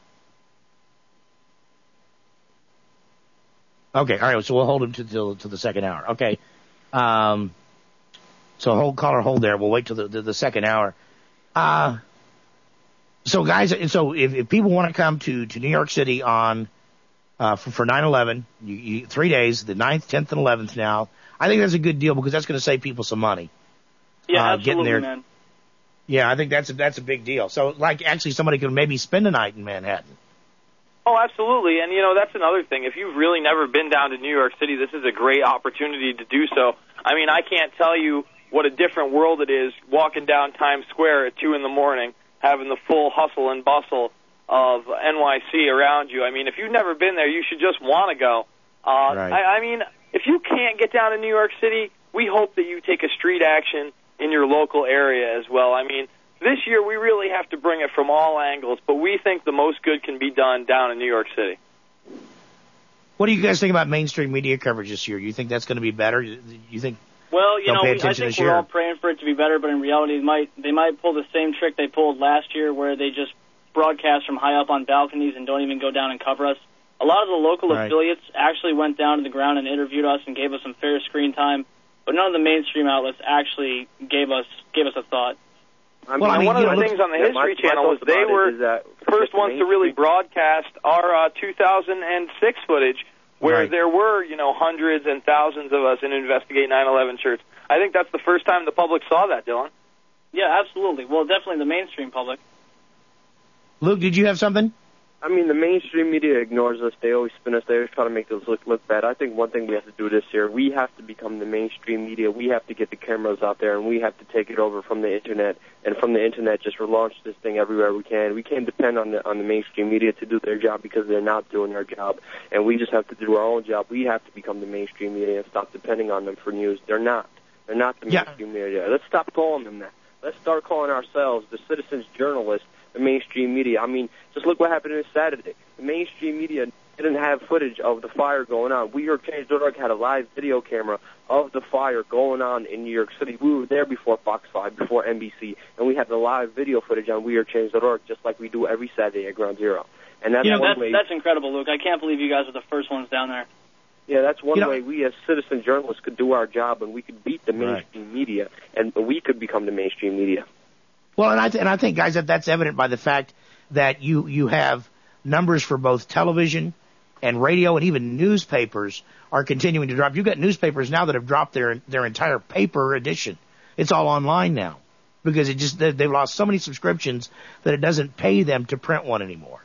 Okay, all right, so we'll hold him to, to, to the second hour. Okay. Um, so hold, caller, hold there. We'll wait till the, the, the second hour. Uh, so guys, so if, if people want to come to, to New York City on, uh, for, for nine eleven, you, you, three days, the ninth, tenth, and eleventh now, I think that's a good deal because that's going to save people some money. Yeah, uh, absolutely, getting there. man. Yeah, I think that's a, that's a big deal. So, like, actually somebody could maybe spend a night in Manhattan. Oh, absolutely. And, you know, that's another thing. If you've really never been down to New York City, this is a great opportunity to do so. I mean, I can't tell you what a different world it is walking down Times Square at two in the morning, having the full hustle and bustle of N Y C around you. I mean, if you've never been there, you should just want to go. Uh, right. I, I mean, if you can't get down to New York City, we hope that you take a street action in your local area as well. I mean, this year we really have to bring it from all angles, but we think the most good can be done down in New York City. What do you guys think about mainstream media coverage this year? You think that's going to be better? You think? Well, you they'll know, pay we, I attention think this we're year? all praying for it to be better, but in reality, they might they might pull the same trick they pulled last year, where they just broadcast from high up on balconies and don't even go down and cover us. A lot of the local Right. affiliates actually went down to the ground and interviewed us and gave us some fair screen time, but none of the mainstream outlets actually gave us gave us a thought. I mean, Well, I mean, one you of the know, things on the yeah, History my- my Channel was thoughts they about it were is that first the ones to really mainstream- broadcast our uh, two thousand six footage, where Right. there were, you know, hundreds and thousands of us in Investigate nine eleven shirts. I think that's the first time the public saw that, Dylan. Yeah, absolutely. Well, definitely the mainstream public. Luke, did you have something? I mean, the mainstream media ignores us. They always spin us. They always try to make us look look bad. I think one thing we have to do this year, we have to become the mainstream media. We have to get the cameras out there, and we have to take it over from the internet. And from the internet, just relaunch this thing everywhere we can. We can't depend on the on the mainstream media to do their job because they're not doing their job. And we just have to do our own job. We have to become the mainstream media and stop depending on them for news. They're not. They're not the Yeah. mainstream media. Let's stop calling them that. Let's start calling ourselves the citizens journalists, the mainstream media. I mean, just look what happened this Saturday. The mainstream media didn't have footage of the fire going on. We York Change dot org had a live video camera of the fire going on in New York City. We were there before Fox five, before N B C, and we had the live video footage on We York Change dot org just like we do every Saturday at Ground Zero. And that's You know, one that's, way. that's incredible, Luke. I can't believe you guys are the first ones down there. Yeah, that's one You know- way we as citizen journalists could do our job, and we could beat the Right. mainstream media, and we could become the mainstream media. Well, and I th- and I think, guys, that that's evident by the fact that you you have numbers for both television and radio and even newspapers are continuing to drop. You've got newspapers now that have dropped their their entire paper edition. It's all online now because it just they, they've lost so many subscriptions that it doesn't pay them to print one anymore.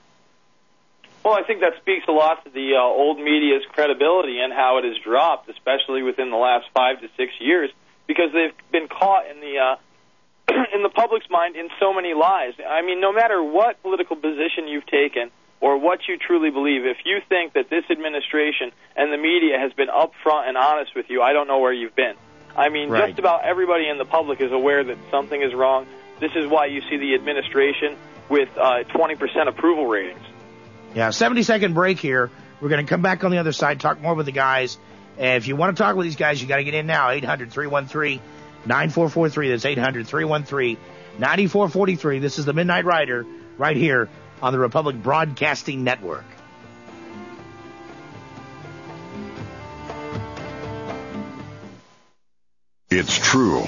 Well, I think that speaks a lot to the uh, old media's credibility and how it has dropped, especially within the last five to six years, because they've been caught in the uh, in the public's mind in so many lies. I mean, no matter what political position you've taken or what you truly believe, if you think that this administration and the media has been upfront and honest with you, I don't know where you've been. I mean, Right. just about everybody in the public is aware that something is wrong. This is why you see the administration with uh, twenty percent approval ratings. Yeah, seventy-second break here. We're going to come back on the other side, talk more with the guys. And if you want to talk with these guys, you got to get in now, eight hundred, three one three, nine four four three. That's eight hundred, three one three, nine four four three. This is the Midnight Rider right here on the Republic Broadcasting Network. It's true.